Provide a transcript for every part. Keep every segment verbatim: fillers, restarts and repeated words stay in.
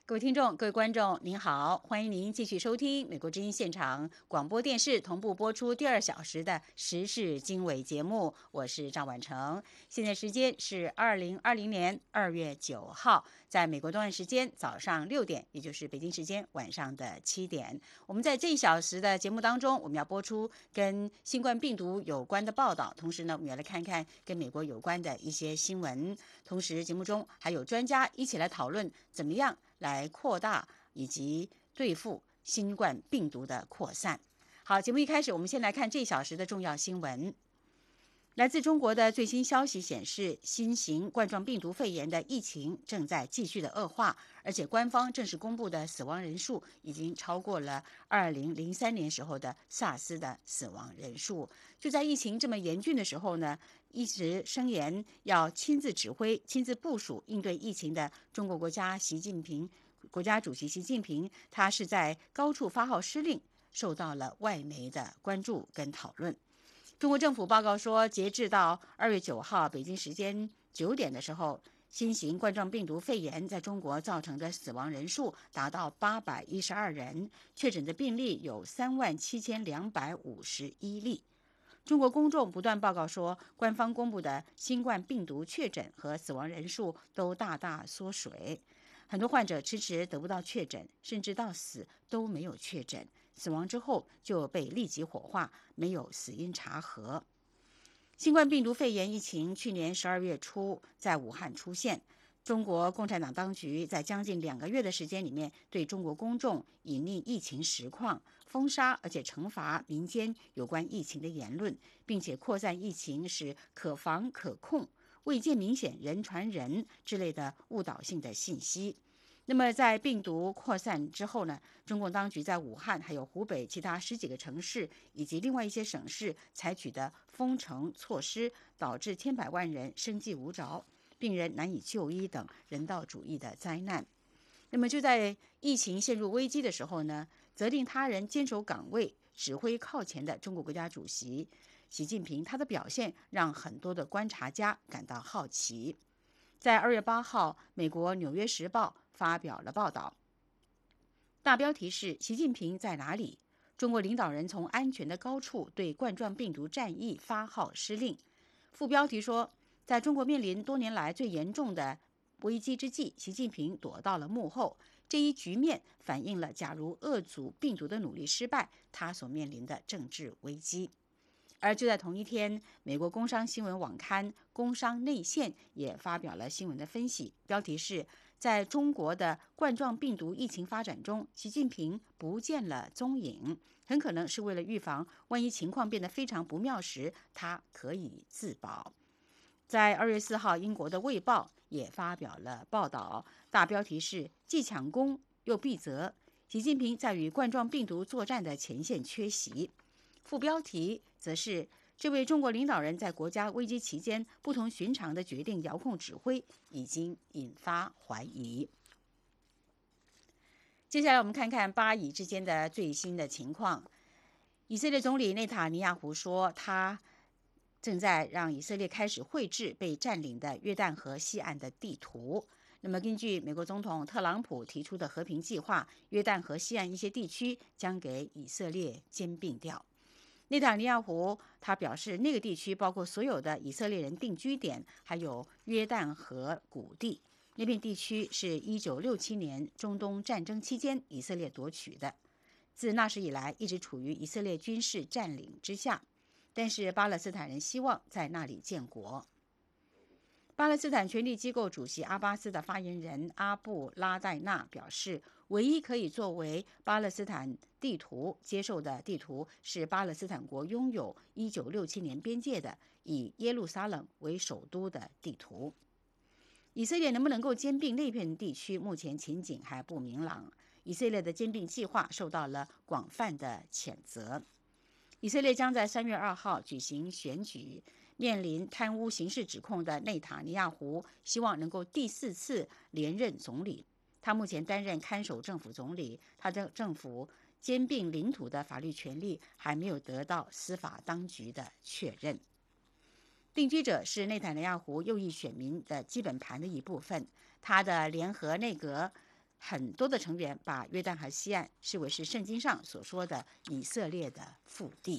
各位听众、各位观众，您好，欢迎您继续收听美国之音现场广播电视同步播出第二小时的时事经纬节目，我是赵婉成。现在时间是二零二零年二月九号，在美国东岸时间早上六点，也就是北京时间晚上的七点。我们在这一小时的节目当中，我们要播出跟新冠病毒有关的报道，同时呢，我们要来看看跟美国有关的一些新闻。同时，节目中还有专家一起来讨论怎么样来扩大以及对付新冠病毒的扩散。好，节目一开始，我们先来看这一小时的重要新闻。来自中国的最新消息显示，新型冠状病毒肺炎的疫情正在继续的恶化，而且官方正式公布的死亡人数已经超过了二零零三年时候的 SARS 的死亡人数。就在疫情这么严峻的时候呢，一直声言要亲自指挥、亲自部署应对疫情的中国国家习近平国家主席习近平，他是在高处发号施令，受到了外媒的关注跟讨论。中国政府报告说，截至到二月九号北京时间九点的时候，新型冠状病毒肺炎在中国造成的死亡人数达到八百一十二人，确诊的病例有三万七千两百五十一例。中国公众不断报告说，官方公布的新冠病毒确诊和死亡人数都大大缩水，很多患者迟迟得不到确诊，甚至到死都没有确诊，死亡之后就被立即火化，没有死因查核。新冠病毒肺炎疫情去年十二月初在武汉出现，中国共产党当局在将近两个月的时间里面，对中国公众隐匿疫情实况，封杀而且惩罚民间有关疫情的言论，并且扩散疫情是可防可控、未见明显人传人之类的误导性的信息。那么在病毒扩散之后呢，中共当局在武汉还有湖北其他十几个城市以及另外一些省市采取的封城措施，导致千百万人生计无着，病人难以就医等人道主义的灾难。那么就在疫情陷入危机的时候呢，责令他人坚守岗位、指挥靠前的中国国家主席习近平，他的表现让很多的观察家感到好奇。在二月八号，美国《纽约时报》发表了报道，大标题是习近平在哪里？中国领导人从安全的高处对冠状病毒战役发号施令。副标题说，在中国面临多年来最严重的危机之际，习近平躲到了幕后。这一局面反映了假如遏阻病毒的努力失败，他所面临的政治危机。而就在同一天，美国工商新闻网刊《工商内线》也发表了新闻的分析，标题是在中国的冠状病毒疫情发展中，习近平不见了踪影，很可能是为了预防万一情况变得非常不妙时，他可以自保。在二月四号，英国的《卫报》也发表了报道，大标题是既抢功又避责，习近平在与冠状病毒作战的前线缺席。副标题则是这位中国领导人在国家危机期间不同寻常的决定遥控指挥，已经引发怀疑。接下来我们看看巴以之间的最新的情况。以色列总理内塔尼亚胡说，他正在让以色列开始绘制被占领的约旦河西岸的地图。那么根据美国总统特朗普提出的和平计划，约旦河西岸一些地区将给以色列兼并掉。内塔尼亚胡他表示，那个地区包括所有的以色列人定居点，还有约旦河谷地。那片地区是一九六七年中东战争期间以色列夺取的，自那时以来一直处于以色列军事占领之下。但是巴勒斯坦人希望在那里建国。巴勒斯坦权力机构主席阿巴斯的发言人阿布拉代纳表示，唯一可以作为巴勒斯坦地图接受的地图是巴勒斯坦国拥有一九六七年边界的以耶路撒冷为首都的地图。以色列能不能够兼并那片地区，目前情景还不明朗。以色列的兼并计划受到了广泛的谴责。以色列将在三月二号举行选举，面临贪污刑事指控的内塔尼亚胡希望能够第四次连任总理。他目前担任看守政府总理，他的政府兼并领土的法律权利还没有得到司法当局的确认。定居者是内塔尼亚胡右翼选民的基本盘的一部分，他的联合内阁很多的成员把约旦河西岸视为是圣经上所说的以色列的腹地。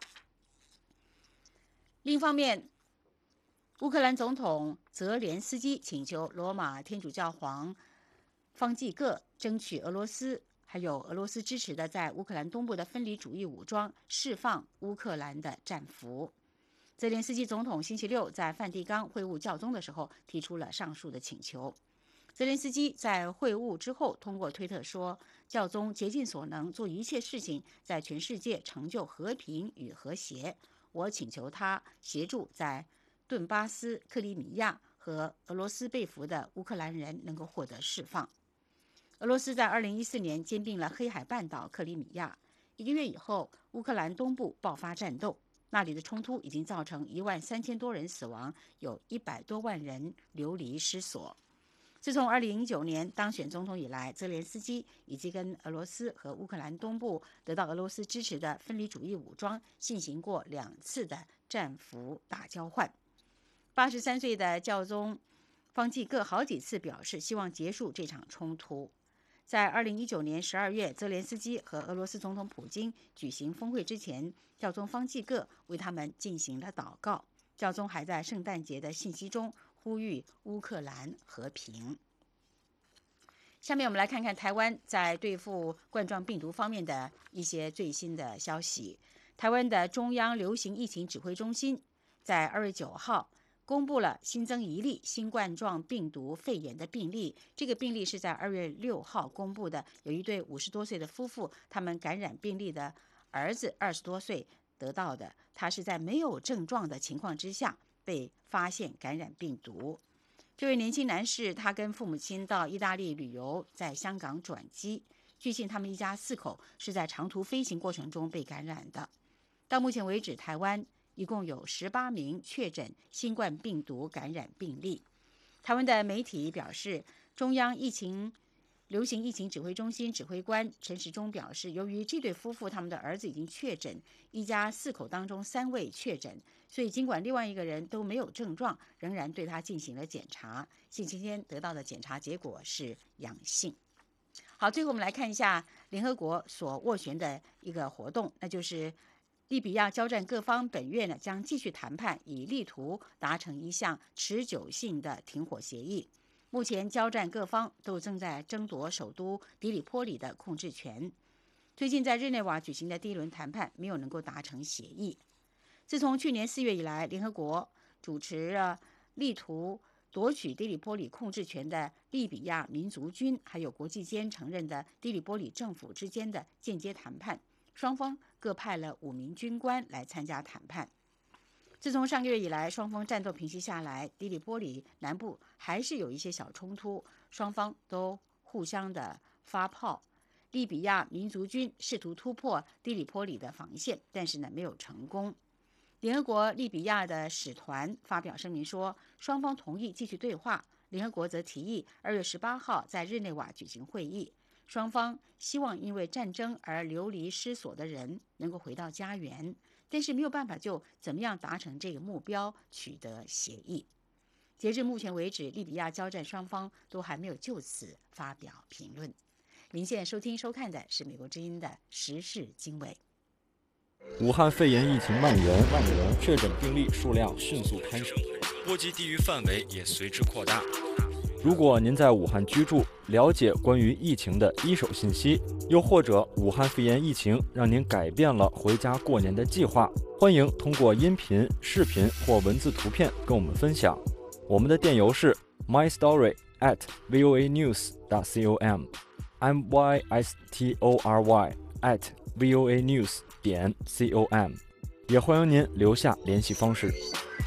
另一方面，乌克兰总统泽连斯基请求罗马天主教皇方济各争取俄罗斯还有俄罗斯支持的在乌克兰东部的分离主义武装释放乌克兰的战俘。泽连斯基总统星期六在梵蒂冈会晤教宗的时候提出了上述的请求。泽连斯基在会晤之后通过推特说，教宗竭尽所能做一切事情，在全世界成就和平与和谐。我请求他协助在顿巴斯、克里米亚和俄罗斯被俘的乌克兰人能够获得释放。俄罗斯在二零一四年兼并了黑海半岛克里米亚，一个月以后，乌克兰东部爆发战斗，那里的冲突已经造成一万三千多人死亡，有一百多万人流离失所。自从二零一九年当选总统以来，泽连斯基已经跟俄罗斯和乌克兰东部得到俄罗斯支持的分离主义武装进行过两次的战俘大交换。八十三岁的教宗方济各好几次表示希望结束这场冲突。在二零一九年十二月，泽连斯基和俄罗斯总统普京举行峰会之前，教宗方济各为他们进行了祷告。教宗还在圣诞节的信息中呼吁乌克兰和平。下面我们来看看台湾在对付冠状病毒方面的一些最新的消息。台湾的中央流行疫情指挥中心在二月九号公布了新增一例新冠状病毒肺炎的病例。这个病例是在二月六号公布的，有一对五十多岁的夫妇，他们感染病例的儿子二十多岁得到的，他是在没有症状的情况之下被发现感染病毒。这位年轻男士他跟父母亲到意大利旅游，在香港转机。据信他们一家四口是在长途飞行过程中被感染的。到目前为止，台湾一共有十八名确诊新冠病毒感染病例。台湾的媒体表示，中央疫情流行疫情指挥中心指挥官陈时中表示，由于这对夫妇他们的儿子已经确诊，一家四口当中三位确诊，所以尽管另外一个人都没有症状，仍然对他进行了检查。星期天得到的检查结果是阳性。好，最后我们来看一下联合国所斡旋的一个活动，那就是利比亚交战各方本月呢将继续谈判，以力图达成一项持久性的停火协议。目前交战各方都正在争夺首都迪里波里的控制权。最近在日内瓦举行的第一轮谈判没有能够达成协议。自从去年四月以来，联合国主持了力图夺取迪里波里控制权的利比亚民族军，还有国际间承认的迪里波里政府之间的间接谈判，双方各派了五名军官来参加谈判。自从上个月以来，双方战斗平息下来，迪里波里南部还是有一些小冲突，双方都互相的发炮。利比亚民族军试图突破迪里波里的防线，但是呢没有成功。联合国利比亚的使团发表声明说，双方同意继续对话。联合国则提议二月十八号在日内瓦举行会议，双方希望因为战争而流离失所的人能够回到家园。但是没有办法就怎么样达成这个目标取得协议。截至目前为止，利比亚交战双方都还没有就此发表评论。您现在收听收看的是美国之音的时事经纬。 武汉肺炎疫情蔓延，蔓延，确诊病例数量迅速攀升， 波及地域范围也随之扩大。 如果您在武汉居住，了解关于疫情的一手信息，又或者武汉肺炎疫情让您改变了回家过年的计划，欢迎通过音频、视频或文字图片跟我们分享。我们的电邮是 my story at voa news dot com m y s t o r y at voa news 点 com， 也欢迎您留下联系方式。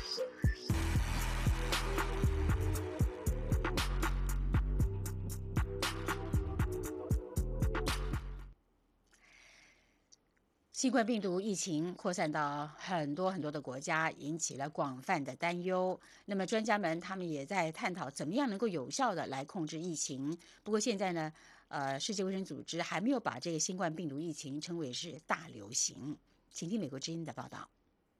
新冠病毒疫情扩散到很多很多的国家，引起了广泛的担忧。那么专家们他们也在探讨怎么样能够有效的来控制疫情。不过现在呢，呃，世界卫生组织还没有把这个新冠病毒疫情称为是大流行。请听美国之音的报道。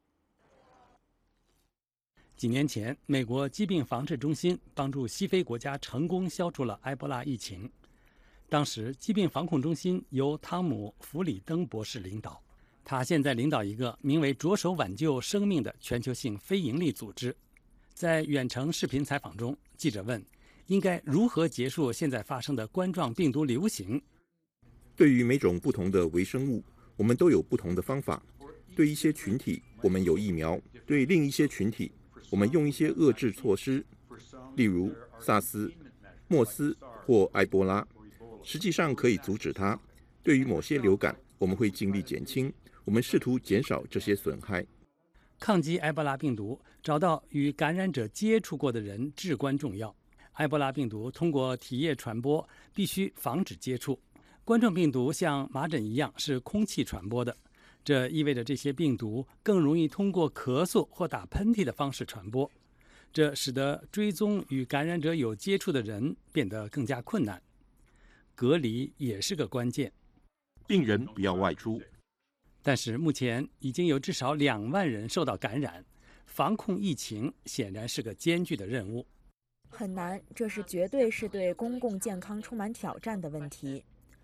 几年前，美国疾病防治中心帮助西非国家成功消除了埃博拉疫情。 当时疾病防控中心由汤姆·弗里登博士领导，他现在领导一个名为“着手挽救生命”的全球性非营利组织。在远程视频采访中，记者问：应该如何结束现在发生的冠状病毒流行？ 对于每种不同的微生物，我们都有不同的方法。对一些群体，我们有疫苗；对另一些群体，我们用一些遏制措施，例如萨斯、莫斯或埃博拉，实际上可以阻止它。对于某些流感，我们会尽力减轻，我们试图减少这些损害。 抗击埃博拉病毒，找到与感染者接触过的人至关重要。埃博拉病毒通过体液传播，必须防止接触。冠状病毒像麻疹一样是空气传播的，这意味着这些病毒更容易通过咳嗽或打喷嚏的方式传播，这使得追踪与感染者有接触的人变得更加困难。隔离也是个关键， 病人不要外出。 但是目前已经有至少两万人受到感染，防控疫情显然是个艰巨的任务。 很难，这是绝对是对公共健康充满挑战的问题。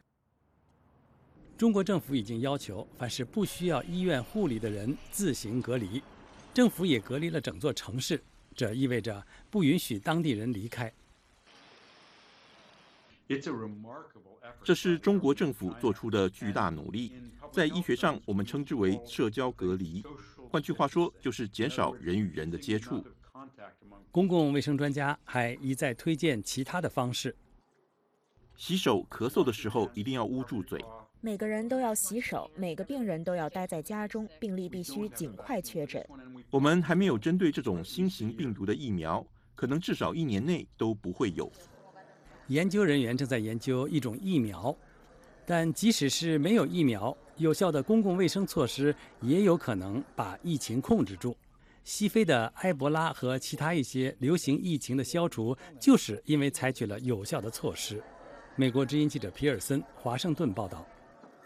中国政府已经要求凡是不需要医院护理的人自行隔离，政府也隔离了整座城市，这意味着不允许当地人离开。 这是中国政府做出的巨大努力，在医学上我们称之为社交隔离，换句话说就是减少人与人的接触。 公共卫生专家还一再推荐其他的方式。 洗手、咳嗽的时候一定要捂住嘴。 每个人都要洗手，每个病人都要待在家中，病例必须尽快确诊。 我们还没有针对这种新型病毒的疫苗，可能至少一年内都不会有。 研究人员正在研究一种疫苗，但即使是没有疫苗，有效的公共卫生措施也有可能把疫情控制住。西非的埃博拉和其他一些流行疫情的消除，就是因为采取了有效的措施。美国之音记者皮尔森，华盛顿报道。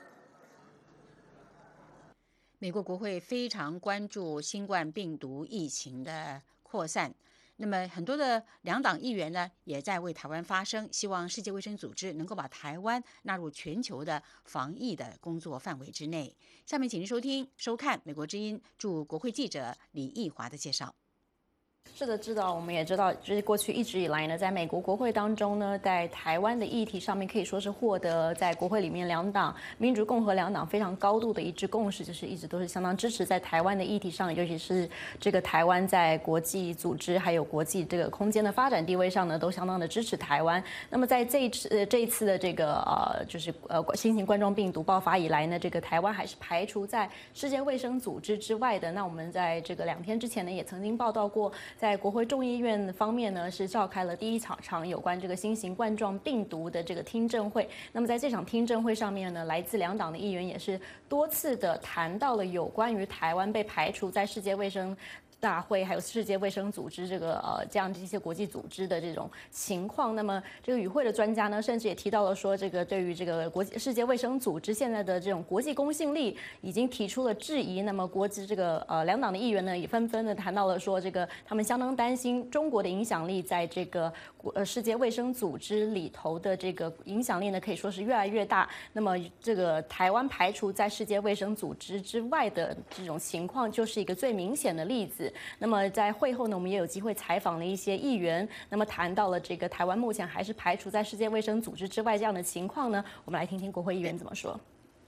美国国会非常关注新冠病毒疫情的扩散，那么很多的两党议员呢，也在为台湾发声，希望世界卫生组织能够把台湾纳入全球的防疫的工作范围之内。下面请您收听、收看美国之音驻国会记者李奕华的介绍。 是的，知道，我们也知道，就是过去一直以来呢，在美国国会当中呢，在台湾的议题上面，可以说是获得在国会里面两党民主共和两党非常高度的一致共识，就是一直都是相当支持在台湾的议题上，尤其是这个台湾在国际组织还有国际这个空间的发展地位上呢，都相当的支持台湾。那么在这一次呃这一次的这个呃就是呃新型冠状病毒爆发以来呢，这个台湾还是排除在世界卫生组织之外的。那我们在这个两天之前呢，也曾经报道过。在国会众议院方面呢，是召开了第一场场有关这个新型冠状病毒的这个听证会。那么在这场听证会上面呢，来自两党的议员也是多次的谈到了有关于台湾被排除在世界卫生大会还有世界卫生组织这个呃这样的一些国际组织的这种情况。那么这个与会的专家呢，甚至也提到了说，这个对于这个国际世界卫生组织现在的这种国际公信力已经提出了质疑。那么国际这个呃两党的议员呢，也纷纷的谈到了说，这个他们相当担心中国的影响力在这个呃世界卫生组织里头的这个影响力呢，可以说是越来越大。那么这个台湾排除在世界卫生组织之外的这种情况，就是一个最明显的例子。那么在会后呢，我们也有机会采访了一些议员，那么谈到了这个台湾目前还是排除在世界卫生组织之外这样的情况呢，我们来听听国会议员怎么说。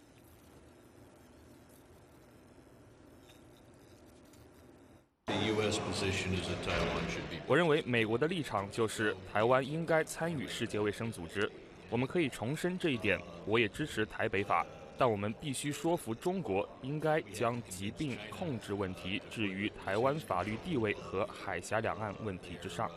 我认为美国的立场就是台湾应该参与世界卫生组织，我们可以重申这一点。我也支持台北法。但我们必须说服中国，应该将疾病控制问题置于台湾法律地位和海峡两岸问题之上。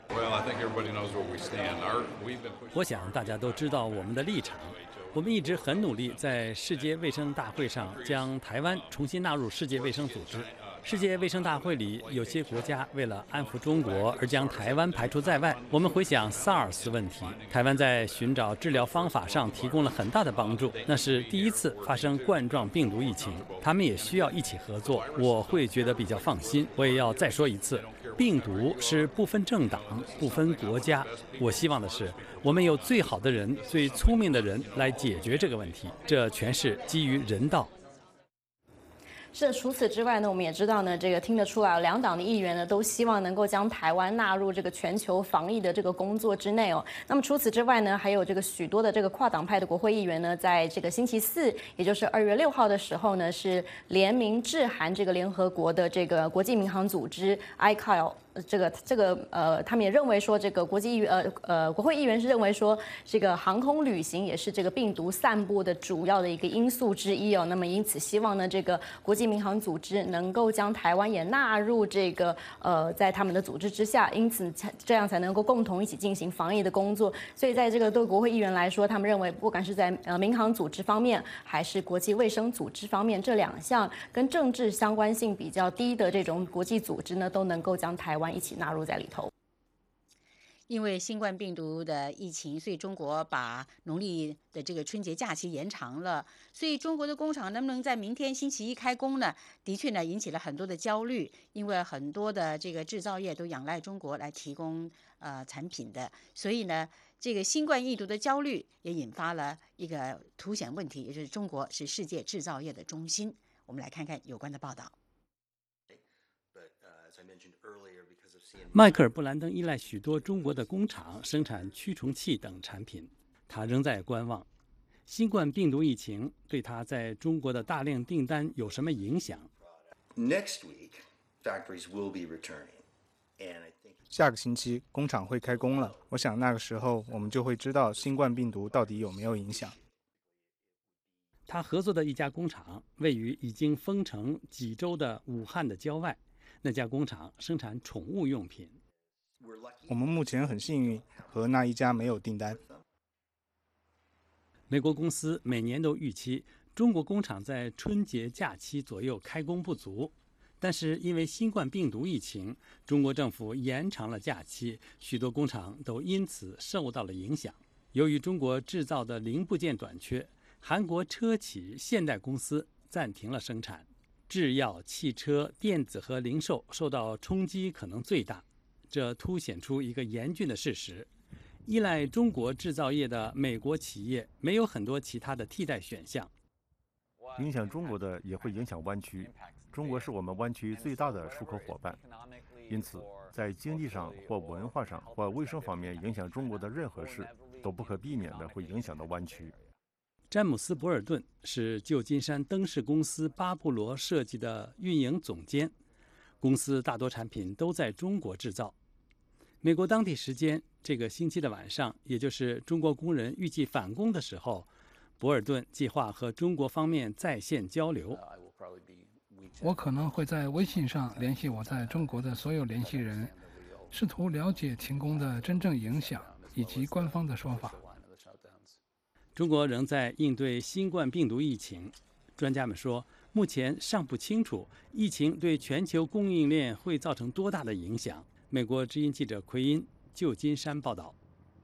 我想大家都知道我们的立场。我们一直很努力在世界卫生大会上将台湾重新纳入世界卫生组织。 世界卫生大会里，有些国家为了安抚中国而将台湾排除在外。我们回想 SARS 问题，台湾在寻找治疗方法上提供了很大的帮助，那是第一次发生冠状病毒疫情，他们也需要一起合作，我会觉得比较放心。我也要再说一次，病毒是不分政党、不分国家。我希望的是，我们有最好的人、最聪明的人来解决这个问题，这全是基于人道。 是的，除此之外呢，我们也知道呢，这个听得出来，两党的议员呢都希望能够将台湾纳入这个全球防疫的这个工作之内哦。那么除此之外呢，还有这个许多的这个跨党派的国会议员呢，在这个星期四，也就是二月六号的时候呢，是联名致函这个联合国的这个国际民航组织 I C A O。这个这个呃，他们也认为说，这个国际议呃呃国会议员是认为说，这个航空旅行也是这个病毒散布的主要的一个因素之一哦。那么因此，希望呢，这个国际民航组织能够将台湾也纳入这个呃在他们的组织之下，因此这样才能够共同一起进行防疫的工作。所以在这个对国会议员来说，他们认为不管是在呃民航组织方面，还是国际卫生组织方面，这两项跟政治相关性比较低的这种国际组织呢，都能够将台湾一起纳入在里头。 因为新冠病毒的疫情，所以中国把农历的这个春节假期延长了。所以中国的工厂能不能在明天星期一开工呢？的确呢，引起了很多的焦虑，因为很多的这个制造业都仰赖中国来提供呃产品的，所以呢，这个新冠疫毒的焦虑也引发了一个凸显问题，也就是中国是世界制造业的中心。我们来看看有关的报道。 迈克尔·布兰登依赖许多中国的工厂生产驱虫器等产品，他仍在观望。新冠病毒疫情对他在中国的大量订单有什么影响？ Next week, factories will be returning, and I think 下个星期工厂会开工了，我想那个时候我们就会知道新冠病毒到底有没有影响。 他合作的一家工厂位于已经封城几周的武汉的郊外。那家工厂生产宠物用品。 我们目前很幸运，和那一家没有订单。 美国公司每年都预期中国工厂在春节假期左右开工不足，但是因为新冠病毒疫情，中国政府延长了假期，许多工厂都因此受到了影响。由于中国制造的零部件短缺，韩国车企现代公司暂停了生产。制药、汽车、电子和零售受到冲击可能最大，这凸显出一个严峻的事实：依赖中国制造业的美国企业没有很多其他的替代选项。 影响中国的也会影响湾区，中国是我们湾区最大的出口伙伴，因此在经济上或文化上或卫生方面影响中国的任何事，都不可避免的会影响到湾区。 詹姆斯·博尔顿是旧金山灯饰公司巴布罗设计的运营总监，公司大多产品都在中国制造。美国当地时间这个星期的晚上，也就是中国工人预计返工的时候，博尔顿计划和中国方面在线交流。 我可能会在微信上联系我在中国的所有联系人，试图了解停工的真正影响以及官方的说法。 中国仍在应对新冠病毒疫情，专家们说，目前尚不清楚疫情对全球供应链会造成多大的影响。美国之音记者奎因，旧金山报道。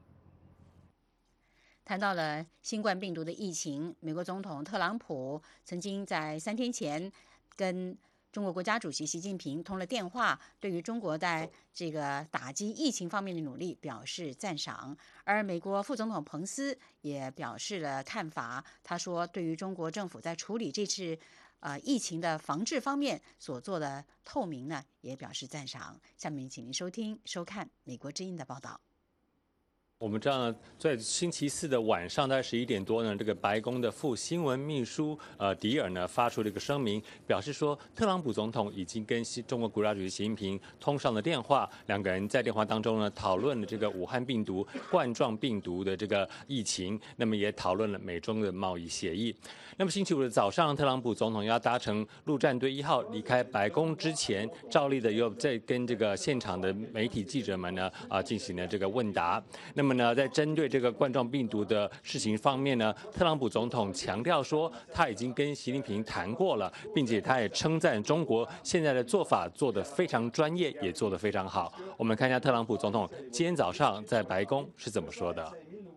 谈到了新冠病毒的疫情，美国总统特朗普曾经在三天前跟中国国家主席习近平通了电话，对于中国在这个打击疫情方面的努力表示赞赏。而美国副总统彭斯也表示了看法，他说对于中国政府在处理这次呃疫情的防治方面所做的透明呢，也表示赞赏。下面请您收听收看美国之音的报道。 我们知道呢，在星期四的晚上，大概十一点多呢，这个白宫的副新闻秘书呃迪尔呢发出了一个声明，表示说，特朗普总统已经跟中国国家主席习近平通上了电话，两个人在电话当中呢讨论了这个武汉病毒冠状病毒的这个疫情，那么也讨论了美中的贸易协议。那么星期五的早上，特朗普总统要搭乘陆战队一号离开白宫之前，照例的又在跟这个现场的媒体记者们呢啊进行了这个问答。那么么呢，在针对这个冠状病毒的事情方面呢，特朗普总统强调说，他已经跟习近平谈过了，并且他也称赞中国现在的做法做得非常专业，也做得非常好。我们看一下特朗普总统今天早上在白宫是怎么说的。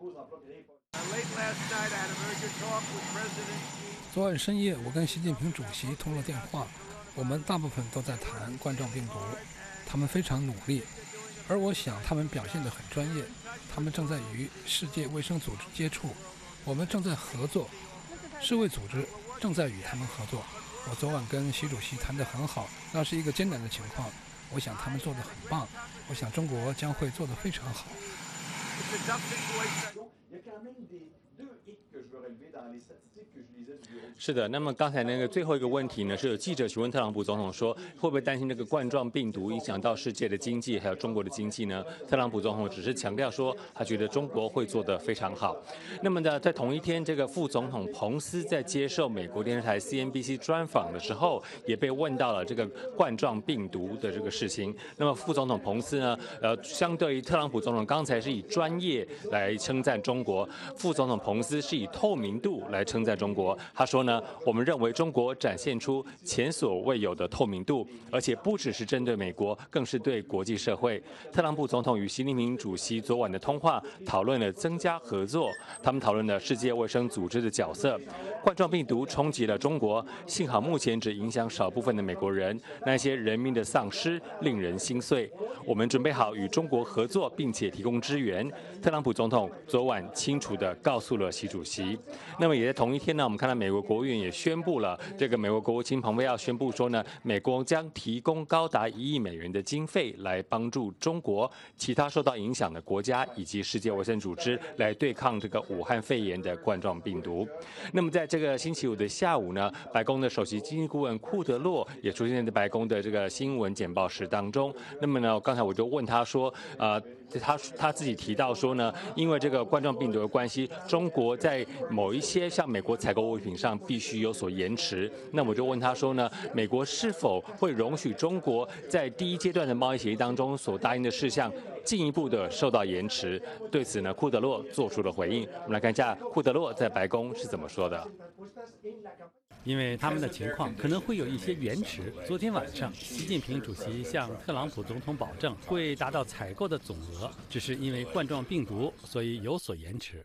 昨晚深夜，我跟习近平主席通了电话，我们大部分都在谈冠状病毒，他们非常努力，而我想他们表现得很专业，他们正在与世界卫生组织接触，我们正在合作，世卫组织正在与他们合作。我昨晚跟习主席谈得很好，那是一个艰难的情况，我想他们做得很棒，我想中国将会做得非常好。 是的，那么刚才那个最后一个问题呢，是有记者询问特朗普总统说，会不会担心这个冠状病毒影响到世界的经济，还有中国的经济呢？特朗普总统只是强调说，他觉得中国会做得非常好。那么呢，在同一天，这个副总统彭斯在接受美国电视台 C N B C 专访的时候，也被问到了这个冠状病毒的这个事情。那么副总统彭斯呢，呃，相对于特朗普总统刚才是以专业来称赞中国，副总统彭斯是以透明度来称赞中国。他说呢，我们认为中国展现出前所未有的透明度，而且不只是针对美国，更是对国际社会。特朗普总统与习近平主席昨晚的通话，讨论了增加合作，他们讨论了世界卫生组织的角色。冠状病毒冲击了中国，幸好目前只影响少部分的美国人，那些人民的丧失令人心碎。我们准备好与中国合作，并且提供支援。特朗普总统昨晚清楚地告诉了习主席。那么也在同一天呢，我们看到美国国务院也宣布了，这个美国国务卿蓬佩奥宣布说呢，美国将提供高达一亿美元的经费来帮助中国、其他受到影响的国家以及世界卫生组织来对抗这个武汉肺炎的冠状病毒。那么在这个星期五的下午呢，白宫的首席经济顾问库德洛也出现在白宫的这个新闻简报室当中。那么呢，刚才我就问他说，呃。他他自己提到说呢，因为这个冠状病毒的关系，中国在某一些像美国采购物品上必须有所延迟。那我就问他说呢，美国是否会容许中国在第一阶段的贸易协议当中所答应的事项进一步的受到延迟？对此呢，库德洛做出了回应。我们来看一下库德洛在白宫是怎么说的。 因为他们的情况可能会有一些延迟。昨天晚上，习近平主席向特朗普总统保证会达到采购的总额，只是因为冠状病毒，所以有所延迟。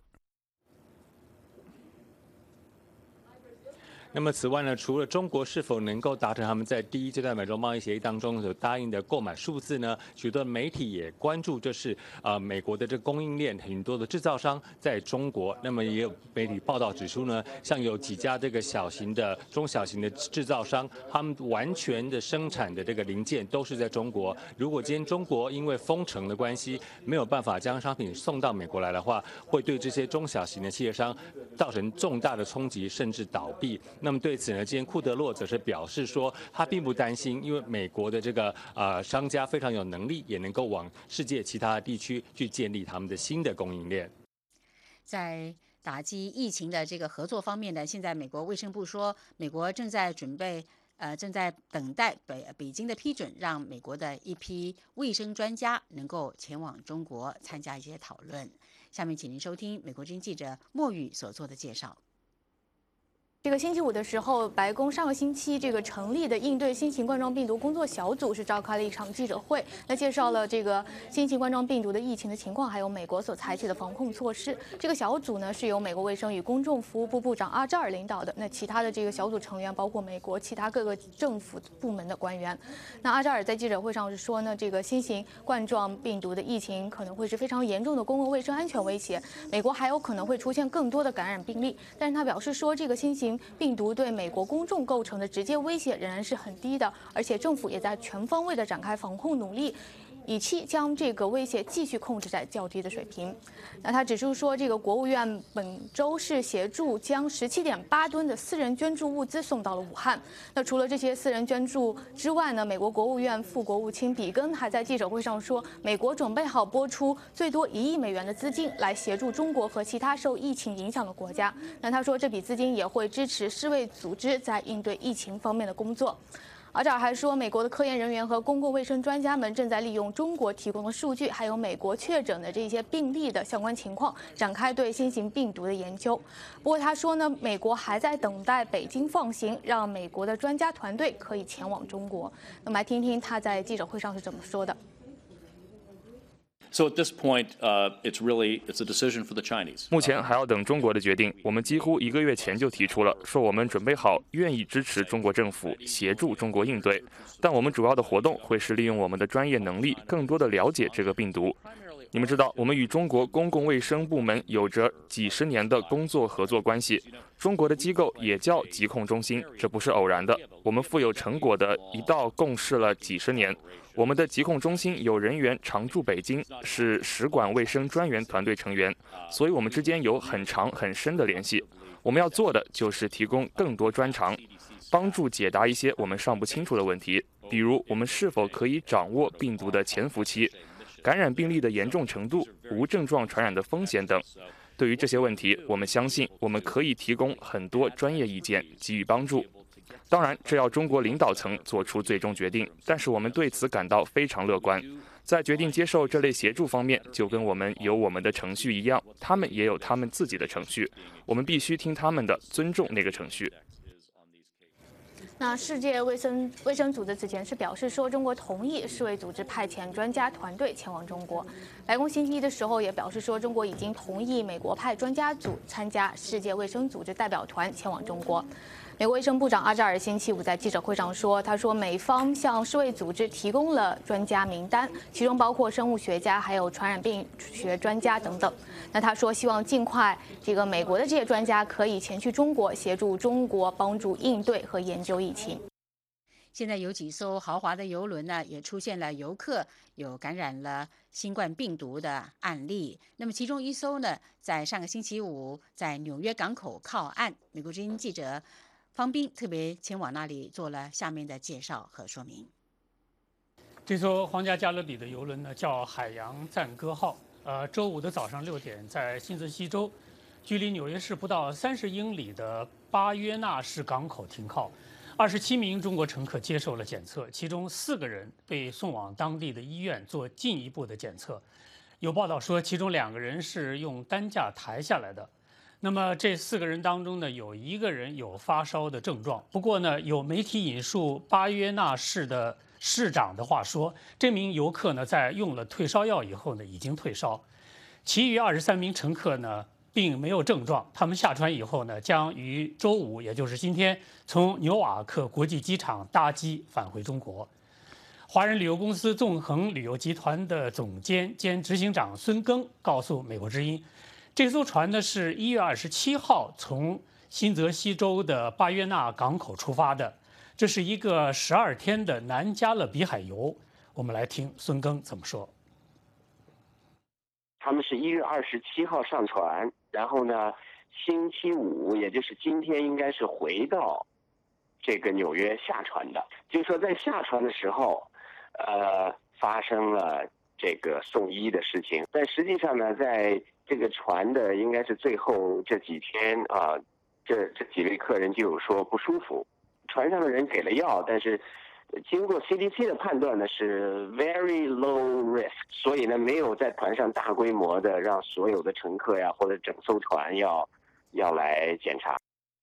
那么此外呢，除了中国是否能够达成他们在第一阶段美中贸易协议当中所答应的购买数字呢？许多媒体也关注，这是呃美国的这供应链很多的制造商在中国。那么也有媒体报道指出呢，像有几家这个小型的、中小型的制造商，他们完全的生产的这个零件都是在中国。如果今天中国因为封城的关系，没有办法将商品送到美国来的话，会对这些中小型的企业商造成重大的冲击，甚至倒闭。那么对此呢，今天库德洛则是表示说，他并不担心，因为美国的这个呃商家非常有能力，也能够往世界其他的地区去建立他们的新的供应链。 在打击疫情的这个合作方面呢，现在美国卫生部说，美国正在准备。呃，正在等待北北京的批准，让美国的一批卫生专家能够前往中国参加一些讨论。下面请您收听美国之音记者莫宇所做的介绍。 这个星期五的时候，白宫上个星期这个成立的应对新型冠状病毒工作小组是召开了一场记者会，那介绍了这个新型冠状病毒的疫情的情况，还有美国所采取的防控措施。这个小组呢是由美国卫生与公众服务部部长阿扎尔领导的，那其他的这个小组成员包括美国其他各个政府部门的官员。那阿扎尔在记者会上是说呢，这个新型冠状病毒的疫情可能会是非常严重的公共卫生安全威胁，美国还有可能会出现更多的感染病例。但是他表示说，这个新型病毒对美国公众构成的直接威胁仍然是很低的，而且政府也在全方位的展开防控努力，以期将这个威胁继续控制在较低的水平。那他指出说，这个国务院本周是协助将十七点八吨的私人捐助物资送到了武汉。那除了这些私人捐助之外呢，美国国务院副国务卿比根还在记者会上说，美国准备好拨出最多一亿美元的资金来协助中国和其他受疫情影响的国家。那他说，这笔资金也会支持世卫组织在应对疫情方面的工作。 而这儿还说，美国的科研人员和公共卫生专家们正在利用中国提供的数据，还有美国确诊的这些病例的相关情况，展开对新型病毒的研究。不过他说呢，美国还在等待北京放行，让美国的专家团队可以前往中国。那么来听听他在记者会上是怎么说的。 So at this point, uh, it's really it's a decision for the Chinese. 目前还要等中国的决定。我们几乎一个月前就提出了，说我们准备好，愿意支持中国政府协助中国应对。但我们主要的活动会是利用我们的专业能力，更多的了解这个病毒。你们知道，我们与中国公共卫生部门有着几十年的工作合作关系。中国的机构也叫疾控中心，这不是偶然的。我们富有成果的一道共事了几十年。我们的疾控中心有人员常驻北京，是使馆卫生专员团队成员，所以我们之间有很长很深的联系。我们要做的就是提供更多专长，帮助解答一些我们尚不清楚的问题，比如我们是否可以掌握病毒的潜伏期、感染病例的严重程度、无症状传染的风险等。对于这些问题，我们相信我们可以提供很多专业意见，给予帮助。当然，这要中国领导层做出最终决定，但是我们对此感到非常乐观。在决定接受这类协助方面，就跟我们有我们的程序一样，他们也有他们自己的程序，我们必须听他们的，尊重那个程序。 那世界卫生卫生组织此前是表示说，中国同意世卫组织派遣专家团队前往中国。白宫星期一的时候也表示说，中国已经同意美国派专家组参加世界卫生组织代表团前往中国。美国卫生部长阿扎尔星期五在记者会上说，他说美方向世卫组织提供了专家名单，其中包括生物学家、还有传染病学专家等等。那他说，希望尽快这个美国的这些专家可以前去中国，协助中国帮助应对和研究疫情。 现在有几艘豪华的邮轮呢，也出现了游客有感染了新冠病毒的案例。那么其中一艘呢，在上个星期五在纽约港口靠岸。美国之音记者方斌特别前往那里做了下面的介绍和说明。 这艘皇家加勒比的邮轮呢，叫海洋赞歌号。呃，周五的早上六点，在新泽西州，距离纽约市不到三十英里的巴约纳市港口停靠。二十七名中国乘客接受了检测，其中四个人被送往当地的医院做进一步的检测。有报道说，其中两个人是用担架抬下来的。那么这四个人当中呢，有一个人有发烧的症状。不过呢，有媒体引述巴约纳市的市长的话说，这名游客呢在用了退烧药以后呢已经退烧。其余二十三名乘客呢并没有症状，他们下船以后呢，将于周五，也就是今天，从纽瓦克国际机场搭机返回中国。华人旅游公司纵横旅游集团的总监兼执行长孙庚告诉美国之音，这艘船呢是一月二十七号从新泽西州的巴约纳港口出发的，这是一个十二天的南加勒比海游。我们来听孙庚怎么说。 他们是一月二十七号上船，然后呢，星期五，也就是今天，应该是回到这个纽约下船的。就是说，在下船的时候，呃，发生了这个送医的事情。但实际上呢，在这个船的应该是最后这几天啊、呃，这这几位客人就有说不舒服，船上的人给了药，但是经过 C D C 的判断呢是 very low risk， 所以呢没有在船上大规模的让所有的乘客呀或者整艘船要要来检查。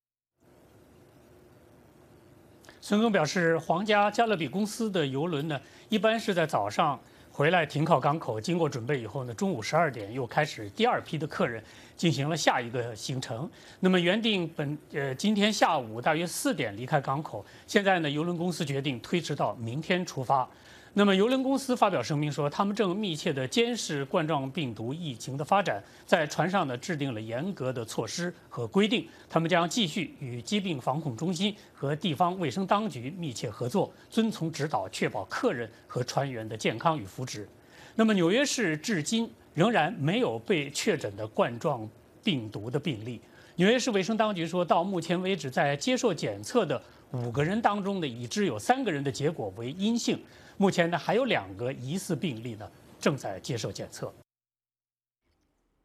孙庚表示，皇家加勒比公司的邮轮呢，一般是在早上回来停靠港口，经过准备以后呢，中午十二点又开始第二批的客人进行了下一个行程。那么原定本呃今天下午大约四点离开港口，现在呢邮轮公司决定推迟到明天出发。那么邮轮公司发表声明说，他们正密切地监视冠状病毒疫情的发展，在船上呢制定了严格的措施和规定，他们将继续与疾病防控中心和地方卫生当局密切合作，遵从指导，确保客人和船员的健康与福祉。那么纽约市至今仍然没有被确诊的冠状病毒的病例。纽约市卫生当局说，到目前为止，在接受检测的五个人当中呢，已知有三个人的结果为阴性。目前呢，还有两个疑似病例呢正在接受检测。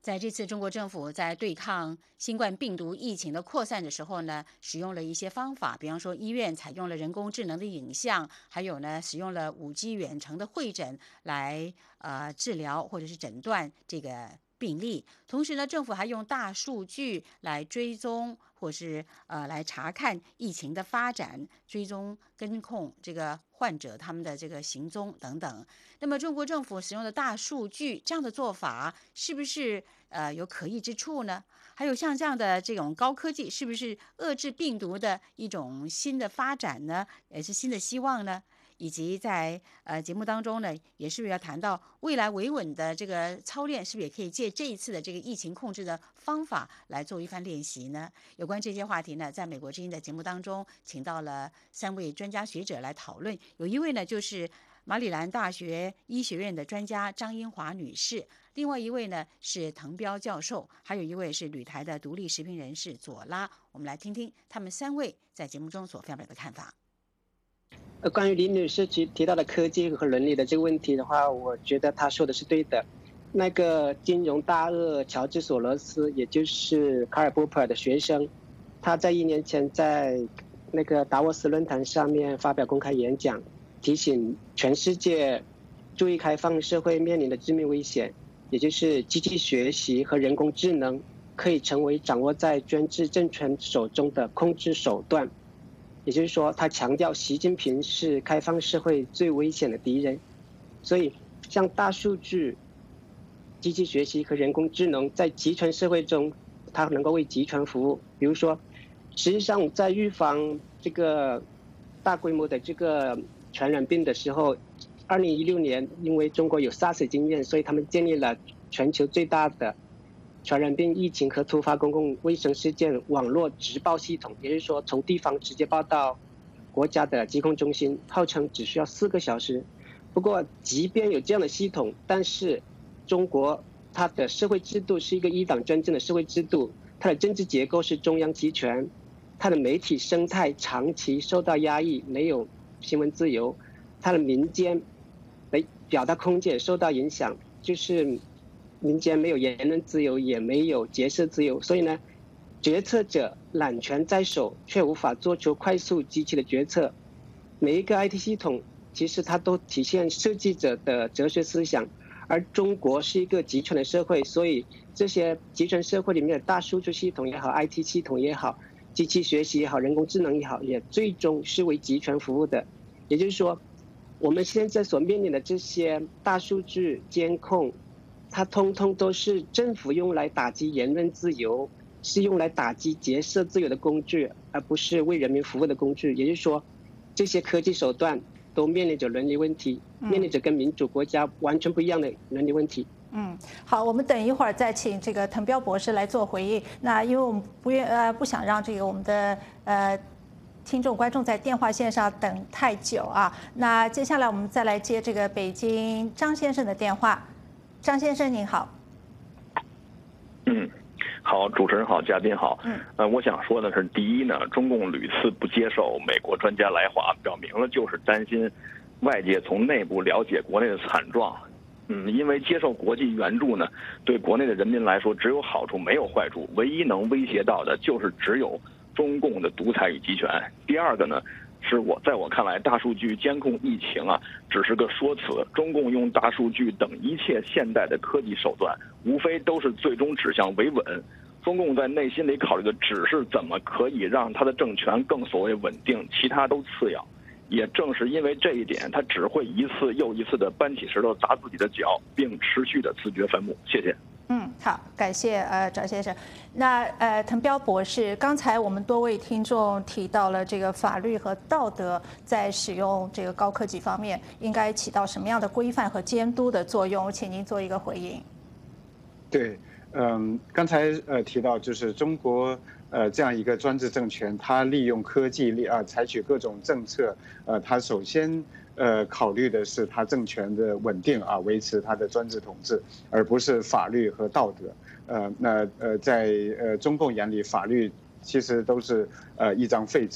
在这次中国政府在对抗新冠病毒疫情的扩散的时候呢，使用了一些方法，比方说医院采用了人工智能的影像，还有呢使用了 五 G 远程的会诊来呃治疗或者是诊断这个病例。同时呢，政府还用大数据来追踪或是呃来查看疫情的发展，追踪跟控这个患者他们的这个行踪等等。那么中国政府使用的大数据这样的做法，是不是呃有可疑之处呢？还有像这样的这种高科技，是不是遏制病毒的一种新的发展呢？也是新的希望呢？以及在呃节目当中呢，也是不是要谈到未来维稳的这个操练，是不是也可以借这一次的这个疫情控制的方法来做一番练习呢？有关这些话题呢，在美国之音的节目当中，请到了三位专家学者来讨论。有一位呢，就是马里兰大学医学院的专家张英华女士，另外一位呢是滕彪教授，还有一位是旅台的独立时评人士左拉。我们来听听他们三位在节目中所发表的看法。 呃，关于李女士提提到的科技和伦理的这个问题的话，我觉得她说的是对的。那个金融大鳄乔治索罗斯，也就是卡尔波普尔的学生，他在一年前在那个达沃斯论坛上面发表公开演讲，提醒全世界注意开放社会面临的致命危险，也就是机器学习和人工智能可以成为掌握在专制政权手中的控制手段。也就是说，他强调习近平是开放社会最危险的敌人。所以像大数据、机器学习和人工智能在集权社会中，它能够为集权服务。比如说，实际上在预防这个大规模的这个传染病的时候，二零一六年因为中国有 SARS 经验，所以他们建立了全球最大的传染病疫情和突发公共卫生事件网络直报系统，也就是说从地方直接报到国家的疾控中心，号称只需要四个小时。不过即便有这样的系统，但是中国它的社会制度是一个一党专政的社会制度，它的政治结构是中央集权，它的媒体生态长期受到压抑，没有新闻自由，它的民间的表达空间受到影响，就是民间没有言论自由，也没有结社自由。所以呢，决策者揽权在手，却无法做出快速机器的决策。每一个 I T 系统其实它都体现设计者的哲学思想，而中国是一个集权的社会，所以这些集权社会里面的大数据系统也好， I T 系统也好，机器学习也好，人工智能也好，也最终是为集权服务的。也就是说，我们现在所面临的这些大数据监控，它通通都是政府用来打击言论自由，是用来打击结社自由的工具，而不是为人民服务的工具。也就是说，这些科技手段都面临着伦理问题，面临着跟民主国家完全不一样的伦理问题。 嗯，好，我们等一会儿再请这个滕彪博士来做回应。那因为我们不愿呃不想让这个我们的呃听众观众在电话线上等太久啊。那接下来我们再来接这个北京张先生的电话。张先生您好。 嗯，好，主持人好，嘉宾好。 嗯， 呃，我想说的是，第一呢，中共屡次不接受美国专家来华，表明了就是担心外界从内部了解国内的惨状。嗯，因为接受国际援助呢，对国内的人民来说只有好处没有坏处，唯一能威胁到的就是只有中共的独裁与集权。第二个呢，是我在我看来，大数据监控疫情啊，只是个说辞。中共用大数据等一切现代的科技手段，无非都是最终指向维稳。中共在内心里考虑的只是怎么可以让他的政权更所谓稳定，其他都次要。也正是因为这一点，他只会一次又一次的搬起石头砸自己的脚，并持续的自掘坟墓。谢谢。 嗯，好，感谢呃张先生。那呃滕彪博士，刚才我们多位听众提到了这个法律和道德在使用这个高科技方面应该起到什么样的规范和监督的作用，请您做一个回应。 对，嗯，刚才呃提到就是中国呃这样一个专制政权，它利用科技力啊采取各种政策，呃，它首先。呃，考虑的是他政权的稳定啊，维持他的专制统治，而不是法律和道德。呃，那呃，在呃中共眼里，法律其实都是呃一张废纸。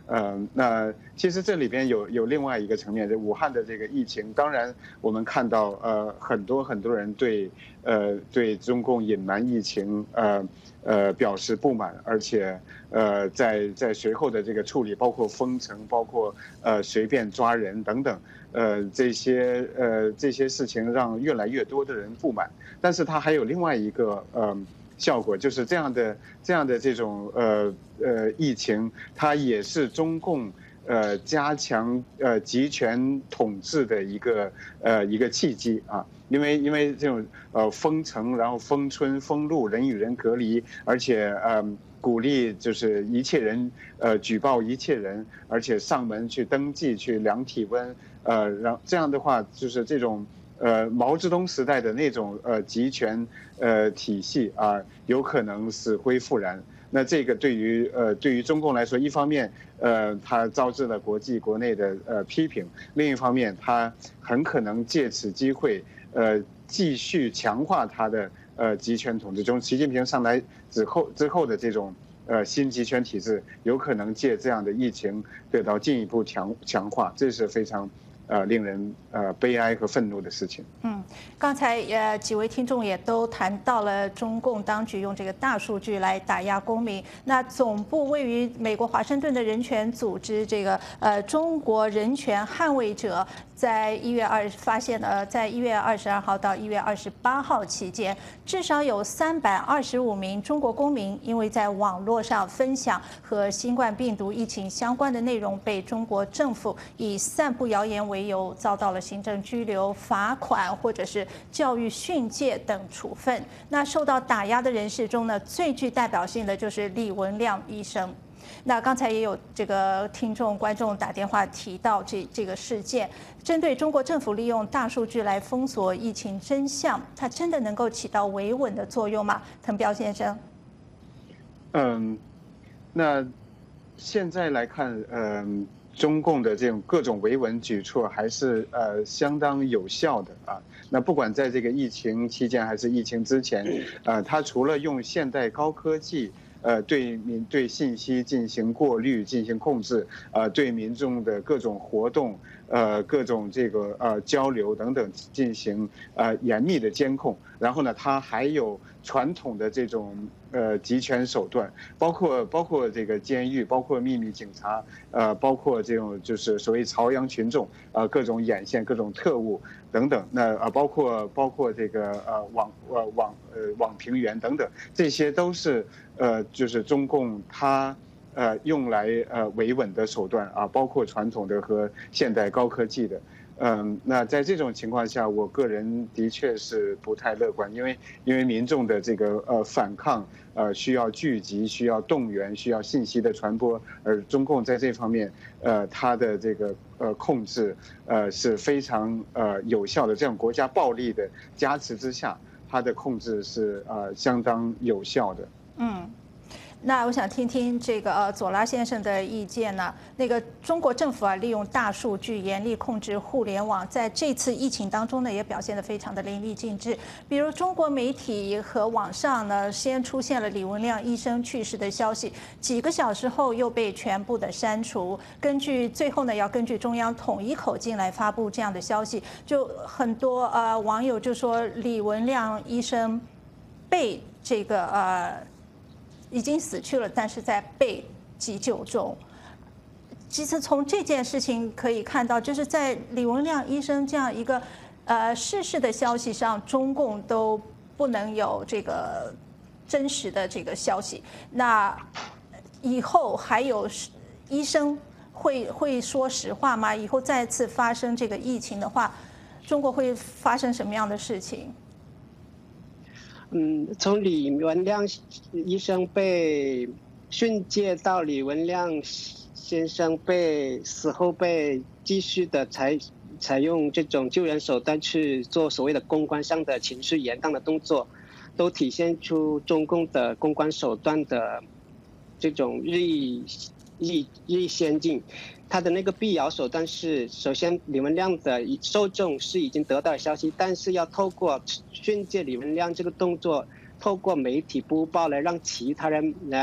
呃，那其实这里边有有另外一个层面，就武汉的这个疫情，当然我们看到呃很多很多人对呃对中共隐瞒疫情呃呃表示不满，而且呃在在随后的这个处理，包括封城，包括呃随便抓人等等，呃这些呃这些事情让越来越多的人不满，但是它还有另外一个呃。效果就是这样的，这样的这种呃呃疫情，它也是中共呃加强呃集权统治的一个呃一个契机啊，因为因为这种呃封城，然后封村封路，人与人隔离，而且呃鼓励就是一切人呃举报一切人，而且上门去登记去量体温，呃，然这样的话就是这种。呃，毛泽东时代的那种呃集权呃体系啊，有可能死灰复燃。那这个对于呃对于中共来说，一方面呃它招致了国际国内的呃批评，另一方面它很可能借此机会呃继续强化它的呃集权统治中，习近平上来之后之后的这种呃新集权体制，有可能借这样的疫情得到进一步强强化，这是非常。呃，令人呃悲哀和愤怒的事情。 嗯，刚才呃几位听众也都谈到了中共当局用这个大数据来打压公民。那总部位于美国华盛顿的人权组织这个呃中国人权捍卫者，在一月二发现了，在一月二十二号到一月二十八号期间，至少有三百二十五名中国公民因为在网络上分享和新冠病毒疫情相关的内容，被中国政府以散布谣言为由遭到了行政拘留、罚款或者是教育训诫等处分。那受到打压的人士中呢，最具代表性的就是李文亮医生。那刚才也有这个听众观众打电话提到这这个事件，针对中国政府利用大数据来封锁疫情真相，它真的能够起到维稳的作用吗？滕彪先生。 嗯，那现在来看，嗯。中共的这种各种维稳举措还是呃相当有效的啊。那不管在这个疫情期间还是疫情之前，呃，它除了用现代高科技呃对民对信息进行过滤、进行控制，呃，对民众的各种活动、呃各种这个呃交流等等进行呃严密的监控，然后呢，它还有传统的这种。呃，集权手段，包括包括这个监狱，包括秘密警察，呃，包括这种就是所谓朝阳群众，呃，各种眼线、各种特务等等，那啊，包括包括这个呃网呃网呃网评员等等，这些都是呃就是中共它呃用来呃维稳的手段啊，包括传统的和现代高科技的。嗯，那在这种情况下，我个人的确是不太乐观，因为因为民众的这个呃反抗，呃需要聚集，需要动员，需要信息的传播，而中共在这方面，呃，它的这个呃控制，呃是非常呃有效的。这种国家暴力的加持之下，它的控制是呃相当有效的。 嗯。那我想听听这个呃左拉先生的意见呢。那个中国政府啊，利用大数据严厉控制互联网，在这次疫情当中呢，也表现得非常的淋漓尽致。比如中国媒体和网上呢，先出现了李文亮医生去世的消息，几个小时后又被全部的删除。根据最后呢，要根据中央统一口径来发布这样的消息，就很多呃网友就说李文亮医生被这个呃。已经死去了，但是在被急救中。其实从这件事情可以看到，就是在李文亮医生这样一个呃逝世的消息上，中共都不能有这个真实的这个消息。那以后还有医生会会说实话吗？以后再次发生这个疫情的话，中国会发生什么样的事情？ 嗯，从李文亮医生被训诫到李文亮先生被死后被继续的采采用这种救援手段去做所谓的公关上的情绪延宕的动作，都体现出中共的公关手段的这种日益日益日益先进。他的那个辟谣手段是，首先李文亮的受众是已经得到消息，但是要透过训诫李文亮这个动作，透过媒体播报来让其他人来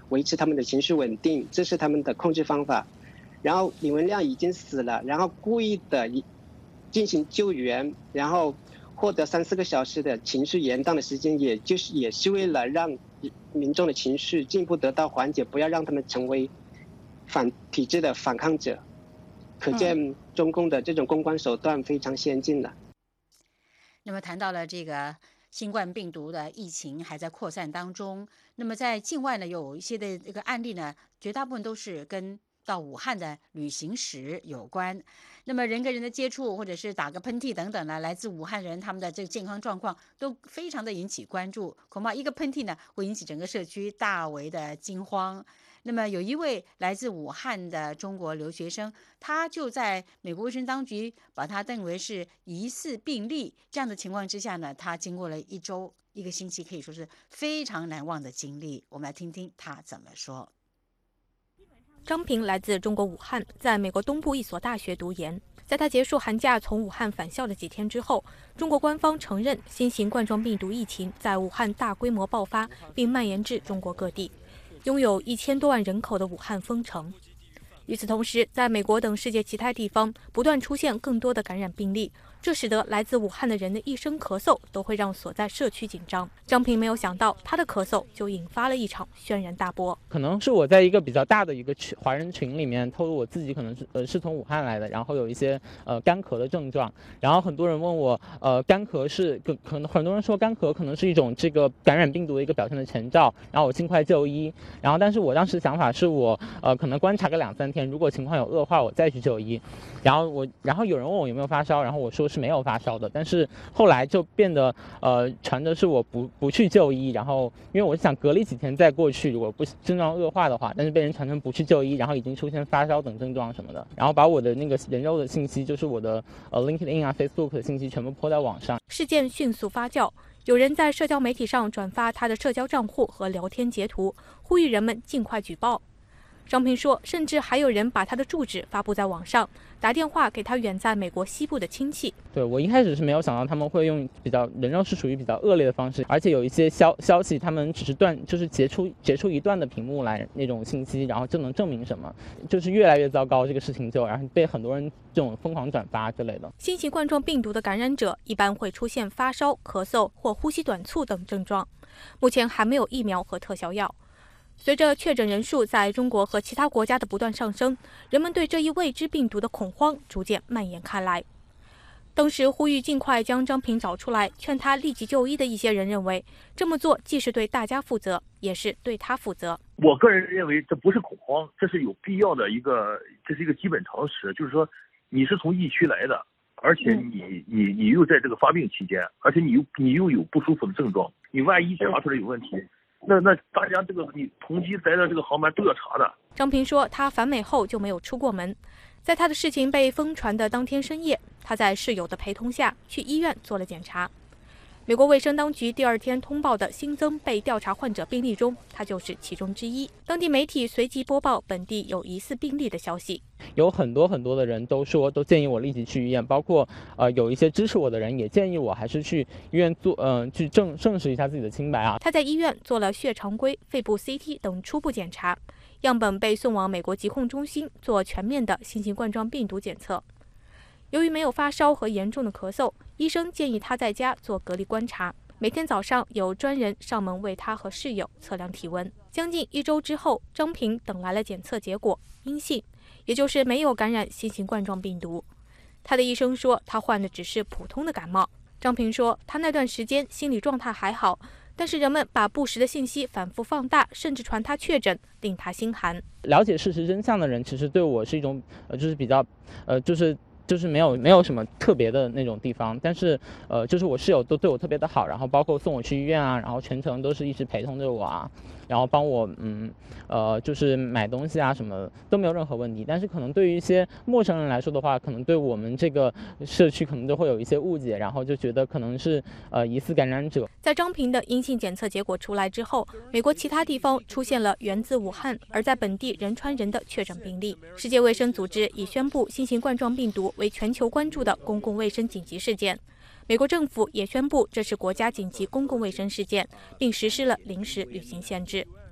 维持他们的情绪稳定，这是他们的控制方法。然后李文亮已经死了，然后故意的进行救援，然后获得三四个小时的情绪延宕的时间，也就是也是为了让民众的情绪进一步得到缓解，不要让他们成为反体制的反抗者。可见中共的这种公关手段非常先进了。 那么谈到了这个新冠病毒的疫情还在扩散当中，那么在境外呢有一些的这个案例呢，绝大部分都是跟到武汉的旅行史有关。那么人跟人的接触或者是打个喷嚏等等呢，来自武汉人他们的这个健康状况都非常的引起关注，恐怕一个喷嚏呢会引起整个社区大为的惊慌。那么有一位来自武汉的中国留学生，他就在美国卫生当局把他定为是疑似病例，这样的情况之下呢，他经过了一周一个星期，可以说是非常难忘的经历。我们来听听他怎么说。 张平来自中国武汉，在美国东部一所大学读研。在他结束寒假从武汉返校的几天之后，中国官方承认新型冠状病毒疫情在武汉大规模爆发，并蔓延至中国各地，拥有一千多万人口的武汉封城。与此同时，在美国等世界其他地方不断出现更多的感染病例，这使得来自武汉的人的一声咳嗽都会让所在社区紧张。张平没有想到，他的咳嗽就引发了一场轩然大波。 可能是我在一个比较大的一个群华人群里面透露我自己可能是呃是从武汉来的，然后有一些呃干咳的症状，然后很多人问我呃干咳是可可能很多人说干咳可能是一种这个感染病毒的一个表现的前兆，然后我尽快就医。然后但是我当时想法是我呃可能观察个两三天，如果情况有恶化我再去就医。然后我然后有人问我有没有发烧，然后我说是没有发烧的，但是后来就变得呃传的是我不不去就医，然后因为我想隔离几天再过去，如果不症状恶化的话，但是被人传成不去就医，然后已经出现发烧等症状什么的，然后把我的那个人肉的信息，就是我的呃 LinkedIn 啊 Facebook 的信息全部泼在网上。 事件迅速发酵，有人在社交媒体上转发他的社交账户和聊天截图，呼吁人们尽快举报。张平说，甚至还有人把他的住址发布在网上，打电话给他远在美国西部的亲戚。 对，我一开始是没有想到他们会用比较人肉是属于比较恶劣的方式，而且有一些消消息他们只是断就是截出截出一段的屏幕来那种信息，然后就能证明什么，就是越来越糟糕这个事情就，然后被很多人这种疯狂转发之类的。 新型冠状病毒的感染者一般会出现发烧、咳嗽或呼吸短促等症状，目前还没有疫苗和特效药。随着确诊人数在中国和其他国家的不断上升，人们对这一未知病毒的恐慌逐渐蔓延开来。当时呼吁尽快将张平找出来，劝他立即就医的一些人认为，这么做既是对大家负责，也是对他负责。 我个人认为这不是恐慌，这是有必要的一个，这是一个基本常识，就是说你是从疫区来的，而且你你你又在这个发病期间，而且你又你又有不舒服的症状，你万一查出来有问题，那那大家这个你同机来的这个航班都要查的。 张平说，他返美后就没有出过门，在他的事情被疯传的当天深夜，他在室友的陪同下去医院做了检查。美国卫生当局第二天通报的新增被调查患者病例中，他就是其中之一。当地媒体随即播报本地有疑似病例的消息， 有很多很多的人都说，都建议我立即去医院，包括呃有一些支持我的人也建议我还是去医院做，嗯、呃，去证证实一下自己的清白啊。 他在医院做了血常规、肺部 C T 等初步检查，样本被送往美国疾控中心做全面的新型冠状病毒检测。由于没有发烧和严重的咳嗽，医生建议他在家做隔离观察，每天早上有专人上门为他和室友测量体温。将近一周之后，张平等来了检测结果，阴性，也就是没有感染新型冠状病毒。他的医生说，他患的只是普通的感冒。张平说，他那段时间心理状态还好，但是人们把不实的信息反复放大，甚至传他确诊，令他心寒。 了解事实真相的人，其实对我是一种，呃，就是比较，呃，就是。就是没有没有什么特别的那种地方，但是呃，就是我室友都对我特别的好，然后包括送我去医院啊，然后全程都是一直陪同着我啊，然后帮我嗯呃就是买东西啊什么都没有任何问题。但是可能对于一些陌生人来说的话，可能对我们这个社区可能都会有一些误解，然后就觉得可能是呃疑似感染者。 在张平的阴性检测结果出来之后，美国其他地方出现了源自武汉而在本地人传人的确诊病例。世界卫生组织已宣布新型冠状病毒为全球关注的公共卫生紧急事件，美国政府也宣布这是国家紧急公共卫生事件，并实施了临时旅行限制。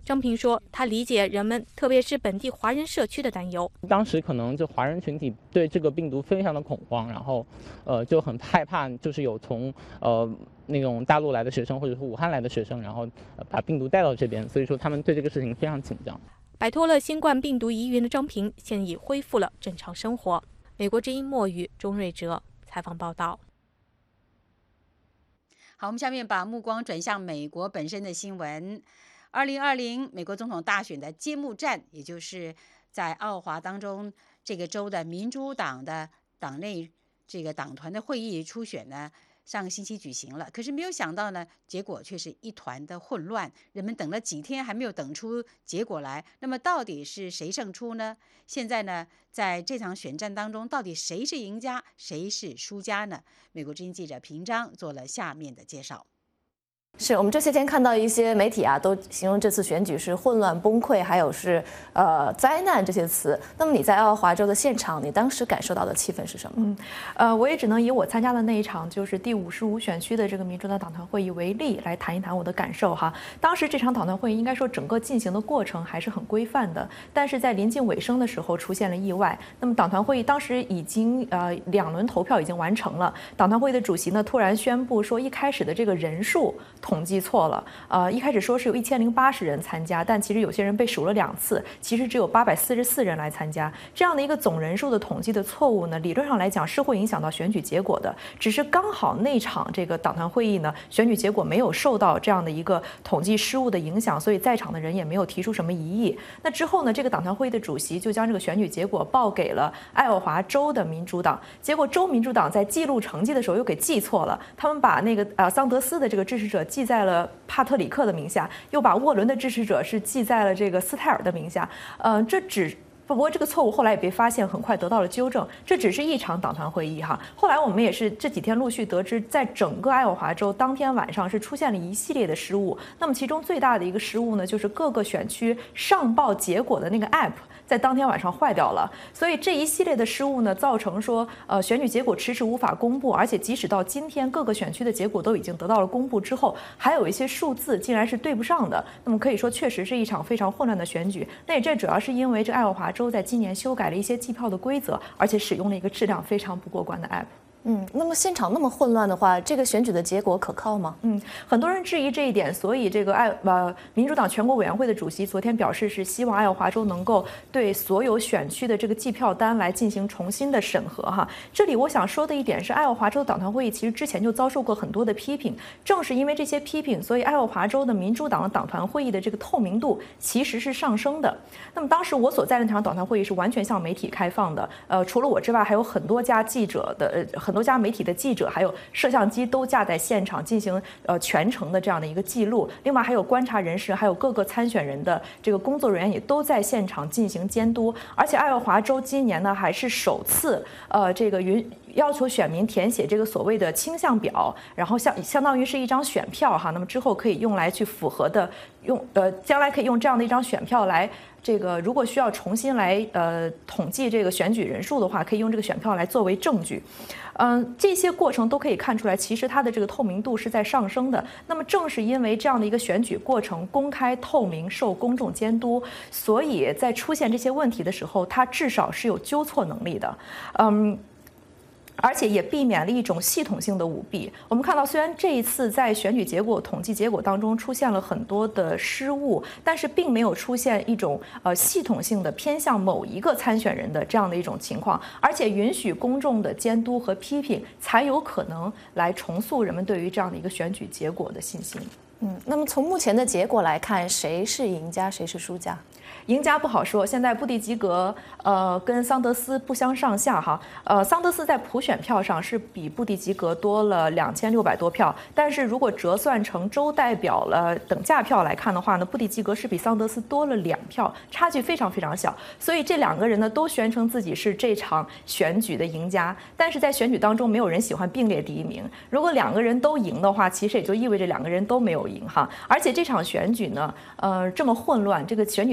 张平说，他理解人们，特别是本地华人社区的担忧。 当时可能就华人群体对这个病毒非常的恐慌，然后，呃，就很害怕，就是有从呃那种大陆来的学生或者是武汉来的学生，然后、呃、把病毒带到这边，所以说他们对这个事情非常紧张。 摆脱了新冠病毒疑云的张平，现已恢复了正常生活。美国之音莫语钟瑞哲采访报道。 好，我们下面把目光转向美国本身的新闻。二零二零美国总统大选的揭幕战，也就是在奥华当中这个州的民主党的党内这个党团的会议初选呢，上个星期举行了。可是没有想到呢，结果却是一团的混乱。人们等了几天还没有等出结果来，那么到底是谁胜出呢？现在呢，在这场选战当中，到底谁是赢家，谁是输家呢？美国之音记者平章做了下面的介绍。 是我们这些天看到一些媒体啊，都形容这次选举是混乱、崩溃，还有是呃灾难这些词。那么你在奥华州的现场，你当时感受到的气氛是什么？ 嗯，呃，我也只能以我参加的那一场就是第五十五选区的这个民主党党团会议为例，来谈一谈我的感受哈。当时这场党团会议应该说整个进行的过程还是很规范的，但是在临近尾声的时候出现了意外。那么党团会议当时已经呃两轮投票已经完成了，党团会议的主席呢突然宣布说，一开始的这个人数统计错了，呃，一开始说是有一千零八十人参加，但其实有些人被数了两次，其实只有八百四十四人来参加。这样的一个总人数的统计的错误呢，理论上来讲是会影响到选举结果的。只是刚好那场这个党团会议呢，选举结果没有受到这样的一个统计失误的影响，所以在场的人也没有提出什么异议。那之后呢，这个党团会议的主席就将这个选举结果报给了爱奥华州的民主党，结果州民主党在记录成绩的时候又给记错了，他们把那个呃桑德斯的这个支持者记在了帕特里克的名下，又把沃伦的支持者是记在了这个斯泰尔的名下。呃，这只不过这个错误后来也被发现，很快得到了纠正。这只是一场党团会议哈。后来我们也是这几天陆续得知，在整个爱奥华州当天晚上是出现了一系列的失误。那么其中最大的一个失误呢，就是各个选区上报结果的那个 app。在当天晚上坏掉了，所以这一系列的失误呢，造成说，呃，选举结果迟迟无法公布，而且即使到今天各个选区的结果都已经得到了公布之后，还有一些数字竟然是对不上的。那么可以说，确实是一场非常混乱的选举。那也这主要是因为这爱奥华州在今年修改了一些计票的规则，而且使用了一个质量非常不过关的 app。 嗯，那么现场那么混乱的话，这个选举的结果可靠吗？ 嗯，很多人质疑这一点，所以这个爱呃民主党全国委员会的主席昨天表示，是希望爱奥华州能够对所有选区的这个计票单来进行重新的审核哈。这里我想说的一点是，爱奥华州党团会议其实之前就遭受过很多的批评，正是因为这些批评，所以爱奥华州的民主党的党团会议的这个透明度其实是上升的。那么当时我所在的那场党团会议是完全向媒体开放的，呃，除了我之外，还有很多家记者的呃很多家媒体的记者还有摄像机都架在现场进行呃全程的这样的一个记录，另外还有观察人士，还有各个参选人的这个工作人员也都在现场进行监督。而且爱奥华州今年呢还是首次呃这个允要求选民填写这个所谓的倾向表，然后相相当于是一张选票哈，那么之后可以用来去符合的用呃将来可以用这样的一张选票来。这个如果需要重新来呃统计这个选举人数的话，可以用这个选票来作为证据。嗯、呃，这些过程都可以看出来，其实它的这个透明度是在上升的。那么正是因为这样的一个选举过程公开透明、受公众监督，所以在出现这些问题的时候，它至少是有纠错能力的。嗯。而且也避免了一种系统性的舞弊。我们看到，虽然这一次在选举结果统计结果当中出现了很多的失误，但是并没有出现一种呃系统性的偏向某一个参选人的这样的一种情况，而且允许公众的监督和批评，才有可能来重塑人们对于这样的一个选举结果的信心。 嗯，那么从目前的结果来看，谁是赢家，谁是输家？ 赢家不好说，现在布蒂吉格呃跟桑德斯不相上下哈，呃桑德斯在普选票上是比布蒂吉格多了两千六百多票，但是如果折算成州代表了等价票来看的话呢，布蒂吉格是比桑德斯多了两票，差距非常非常小，所以这两个人呢都宣称自己是这场选举的赢家，但是在选举当中没有人喜欢并列第一名，如果两个人都赢的话，其实也就意味着两个人都没有赢哈，而且这场选举呢，呃这么混乱，这个选举结果脱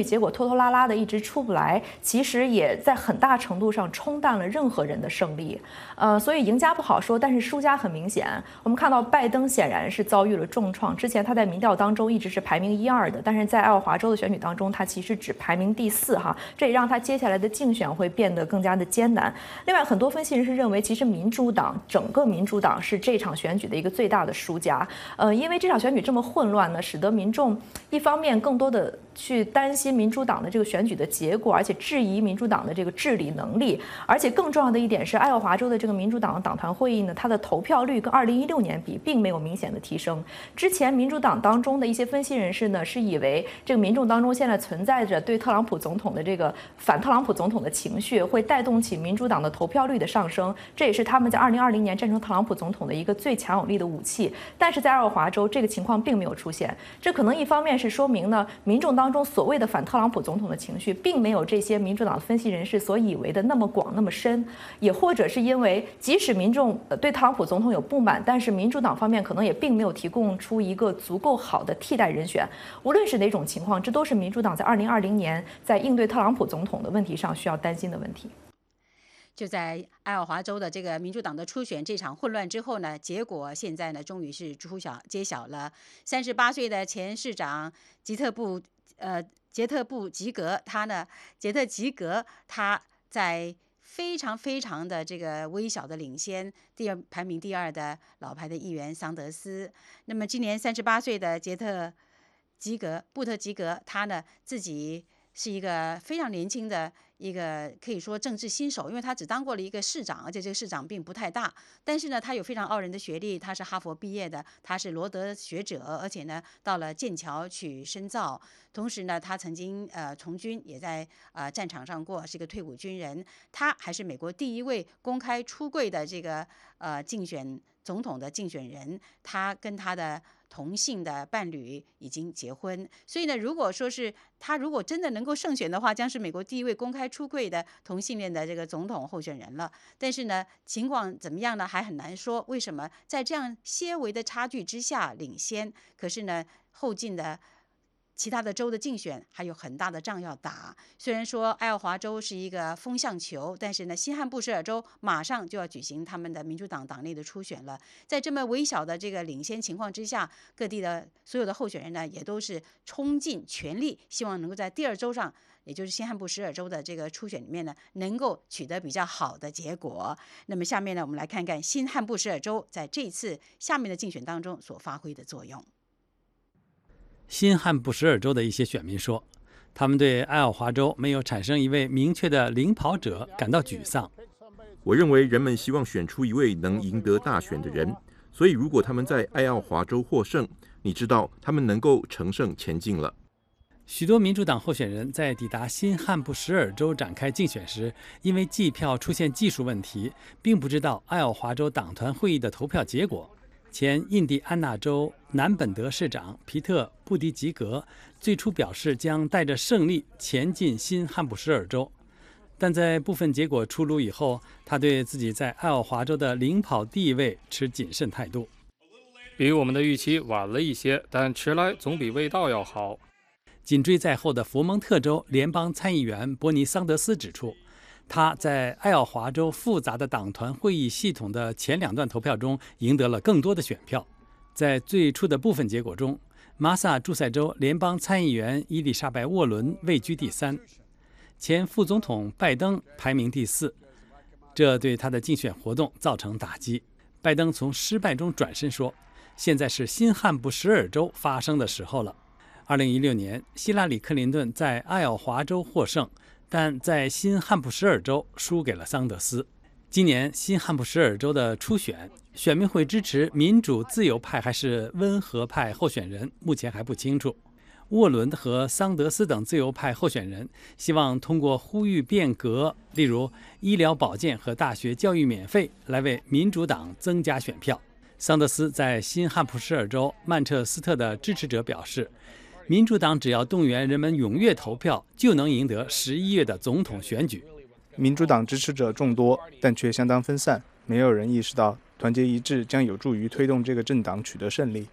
拖拖拉拉的一直出不来，其实也在很大程度上冲淡了任何人的胜利。呃，所以赢家不好说，但是输家很明显。我们看到拜登显然是遭遇了重创，之前他在民调当中一直是排名一二的，但是在爱奥华州的选举当中，他其实只排名第四哈，这也让他接下来的竞选会变得更加的艰难。另外，很多分析人士认为，其实民主党整个民主党是这场选举的一个最大的输家。呃，因为这场选举这么混乱呢，使得民众一方面更多的去担心民主党的这个选举的结果，而且质疑民主党的这个治理能力。而且更重要的一点是，爱奥华州的这个民主党的党团会议呢，它的投票率跟二零一六年比并没有明显的提升。之前民主党当中的一些分析人士呢，是以为这个民众当中现在存在着对特朗普总统的这个反特朗普总统的情绪，会带动起民主党的投票率的上升，这也是他们在二零二零年战胜特朗普总统的一个最强有力的武器。但是在爱奥华州，这个情况并没有出现。这可能一方面是说明呢，民众当中所谓的反特朗普总统的情绪，并没有这些民主党分析人士所以为的那么广那么深，也或者是因为即使民众对特朗普总统有不满，但是民主党方面可能也并没有提供出一个足够好的替代人选。无论是哪种情况，这都是民主党在二零二零年在应对特朗普总统的问题上需要担心的问题。 就在爱奥华州的这个民主党的初选这场混乱之后呢，结果现在呢终于是出晓揭晓了。三十八岁的前市长吉特布呃杰特布吉格，他呢杰特吉格他在非常非常的这个微小的领先第二排名第二的老牌的议员桑德斯。那么今年三十八岁的杰特吉格布特吉格，他呢自己是一个非常年轻的一个可以说政治新手，因为他只当过了一个市长，而且这个市长并不太大。但是呢，他有非常傲人的学历，他是哈佛毕业的，他是罗德学者，而且呢到了剑桥去深造。同时呢，他曾经呃从军，也在呃战场上过，是一个退伍军人。他还是美国第一位公开出柜的这个呃竞选总统的竞选人。他跟他的同性的伴侣已经结婚，所以呢，如果说是他如果真的能够胜选的话，将是美国第一位公开出柜的同性恋的这个总统候选人了。但是呢，情况怎么样呢，还很难说。为什么在这样些微的差距之下领先？可是呢，后进的其他的州的竞选还有很大的仗要打。虽然说爱奥华州是一个风向球，但是呢，新罕布什尔州马上就要举行他们的民主党党内的初选了。在这么微小的这个领先情况之下，各地的所有的候选人呢，也都是冲尽全力，希望能够在第二州上，也就是新罕布什尔州的这个初选里面呢，能够取得比较好的结果。那么下面呢，我们来看看新罕布什尔州在这次下面的竞选当中所发挥的作用。 新罕布什尔州的一些选民说，他们对爱奥华州没有产生一位明确的领跑者感到沮丧。 我认为人们希望选出一位能赢得大选的人，所以如果他们在爱奥华州获胜，你知道他们能够乘胜前进了。 许多民主党候选人在抵达新罕布什尔州展开竞选时，因为计票出现技术问题，并不知道爱奥华州党团会议的投票结果。前印第安纳州南本德市长皮特·布迪吉格最初表示将带着胜利前进新罕布什尔州，但在部分结果出炉以后，他对自己在爱奥华州的领跑地位持谨慎态度。 比我们的预期晚了一些，但迟来总比未到要好。 紧追在后的佛蒙特州联邦参议员伯尼·桑德斯指出，他在爱奥华州复杂的党团会议系统的前两段投票中赢得了更多的选票。在最初的部分结果中，马萨诸塞州联邦参议员伊丽莎白·沃伦位居第三，前副总统拜登排名第四，这对他的竞选活动造成打击。拜登从失败中转身说，现在是新罕布什尔州发生的时候了。二零一六年，希拉里·克林顿在爱奥华州获胜，但在新罕布什尔州输给了桑德斯。今年新罕布什尔州的初选，选民会支持民主自由派还是温和派候选人，目前还不清楚。沃伦和桑德斯等自由派候选人希望通过呼吁变革，例如医疗保健和大学教育免费，来为民主党增加选票。桑德斯在新罕布什尔州曼彻斯特的支持者表示，民主党只要动员人们踊跃投票，就能赢得十一月的总统选举。 民主党支持者众多，但却相当分散，没有人意识到团结一致将有助于推动这个政党取得胜利。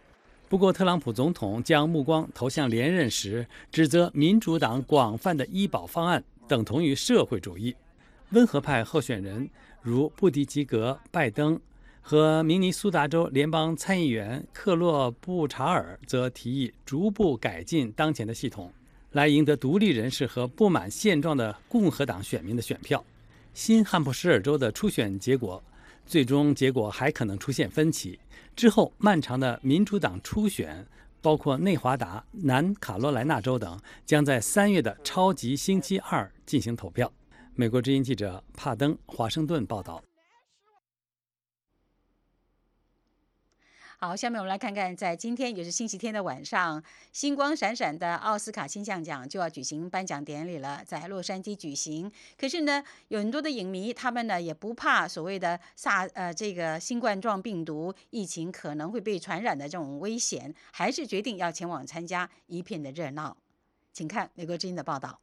不过，特朗普总统将目光投向连任时，指责民主党广泛的医保方案等同于社会主义。温和派候选人如布迪吉格、拜登和明尼苏达州联邦参议员克洛布查尔则提议逐步改进当前的系统，来赢得独立人士和不满现状的共和党选民的选票。新罕布什尔州的初选结果，最终结果还可能出现分歧。之后，漫长的民主党初选，包括内华达、南卡罗来纳州等，将在三月的超级星期二进行投票。美国之音记者帕登华盛顿报道。 好，下面我们来看看，在今天也是星期天的晚上，星光闪闪的奥斯卡金像奖就要举行颁奖典礼了，在洛杉矶举行。可是呢，有很多的影迷，他们呢也不怕所谓的萨呃这个新冠状病毒疫情可能会被传染的这种危险，还是决定要前往参加，一片的热闹。请看美国之音的报道。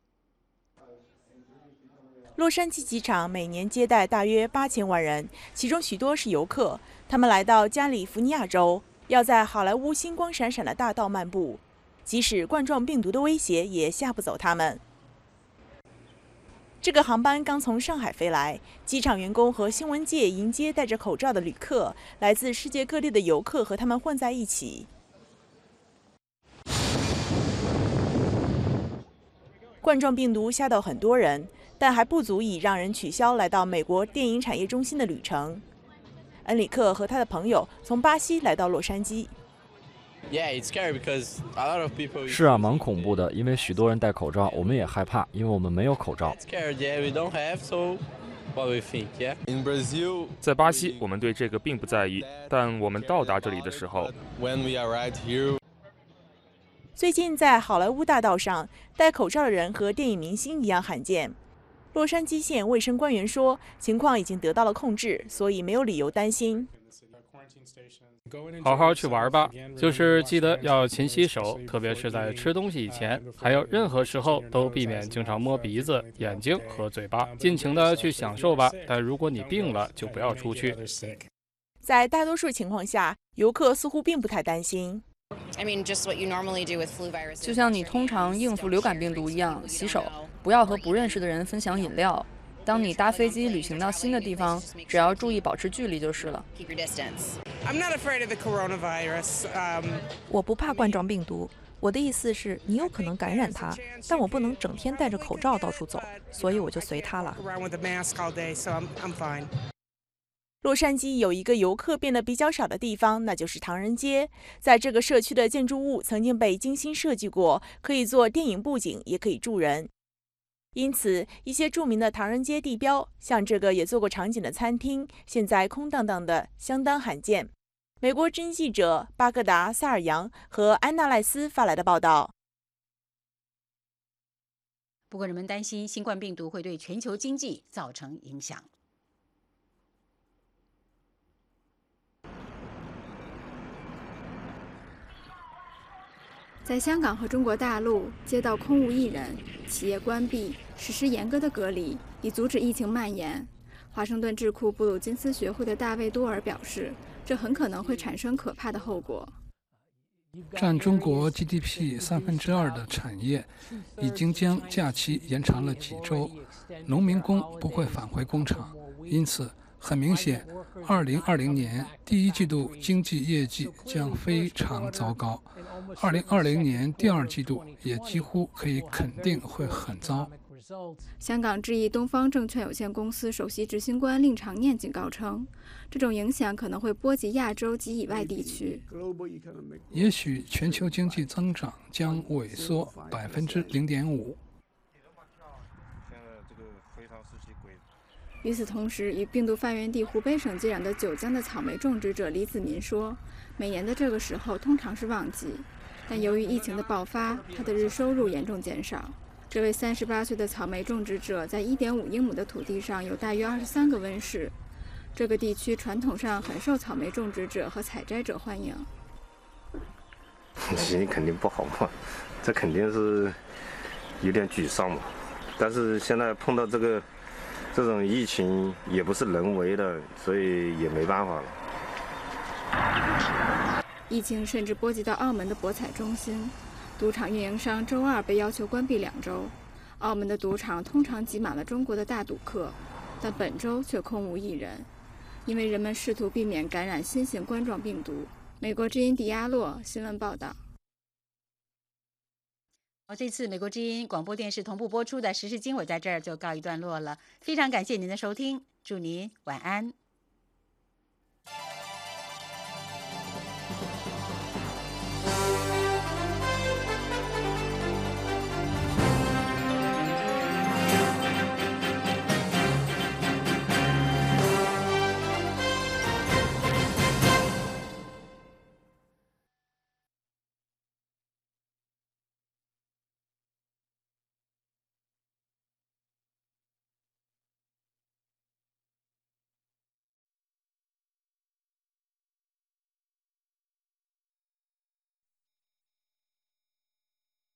洛杉矶机场每年接待大约八千万人，其中许多是游客。他们来到加利福尼亚州，要在好莱坞星光闪闪的大道漫步，即使冠状病毒的威胁也吓不走他们。这个航班刚从上海飞来，机场员工和新闻界迎接戴着口罩的旅客，来自世界各地的游客和他们混在一起。冠状病毒吓到很多人，但还不足以让人取消来到美国电影产业中心的旅程。恩里克和他的朋友从巴西来到洛杉矶。 是啊，蛮恐怖的，因为许多人戴口罩，我们也害怕，因为我们没有口罩。 在巴西，我们对这个并不在意，但我们到达这里的时候， 最近在好莱坞大道上，戴口罩的人和电影明星一样罕见。洛杉矶县卫生官员说，情况已经得到了控制，所以没有理由担心。 好好去玩吧，就是记得要勤洗手，特别是在吃东西以前，还有任何时候都避免经常摸鼻子、眼睛和嘴巴，尽情的去享受吧。但如果你病了，就不要出去。 在大多数情况下，游客似乎并不太担心。 就像你通常应付流感病毒一样，洗手，不要和不认识的人分享饮料。当你搭飞机旅行到新的地方，只要注意保持距离就是了。 我不怕冠状病毒，我的意思是你有可能感染它，但我不能整天戴着口罩到处走，所以我就随它了。 洛杉矶有一个游客变得比较少的地方，那就是唐人街。在这个社区的建筑物曾经被精心设计过，可以做电影布景，也可以住人。因此，一些著名的唐人街地标，像这个也做过场景的餐厅，现在空荡荡的，相当罕见。美国之音记者巴格达·萨尔扬和安娜赖斯发来的报道。 不过，人们担心新冠病毒会对全球经济造成影响。 在香港和中国大陆，街道空无一人，企业关闭，实施严格的隔离，以阻止疫情蔓延。华盛顿智库布鲁金斯学会的大卫多尔表示，这很可能会产生可怕的后果。 占中国 G D P 三分之二的产业已经将假期延长了几周，农民工不会返回工厂，因此很明显，二零二零年第一季度经济业绩将非常糟糕，二零二零年第二季度也几乎可以肯定会很糟。 香港智易东方证券有限公司首席执行官令长念警告称，这种影响可能会波及亚洲及以外地区。 也许全球经济增长将萎缩百分之零点五。 与此同时，与病毒发源地湖北省接壤的九江的草莓种植者李子民说，每年的这个时候通常是旺季，但由于疫情的爆发，他的日收入严重减少。这位三十八岁的草莓种植者在一点五英亩的土地上有大约二十三个温室。这个地区传统上很受草莓种植者和采摘者欢迎。 心里肯定不好嘛，这肯定是有点沮丧嘛。但是现在碰到这个这种疫情，也不是人为的，所以也没办法了。 疫情甚至波及到澳门的博彩中心，赌场运营商周二被要求关闭两周。澳门的赌场通常挤满了中国的大赌客，但本周却空无一人，因为人们试图避免感染新型冠状病毒。美国之音迪亚洛新闻报道。 好，这次美国之音广播电视同步播出的时事经纬在这儿就告一段落了，非常感谢您的收听，祝您晚安。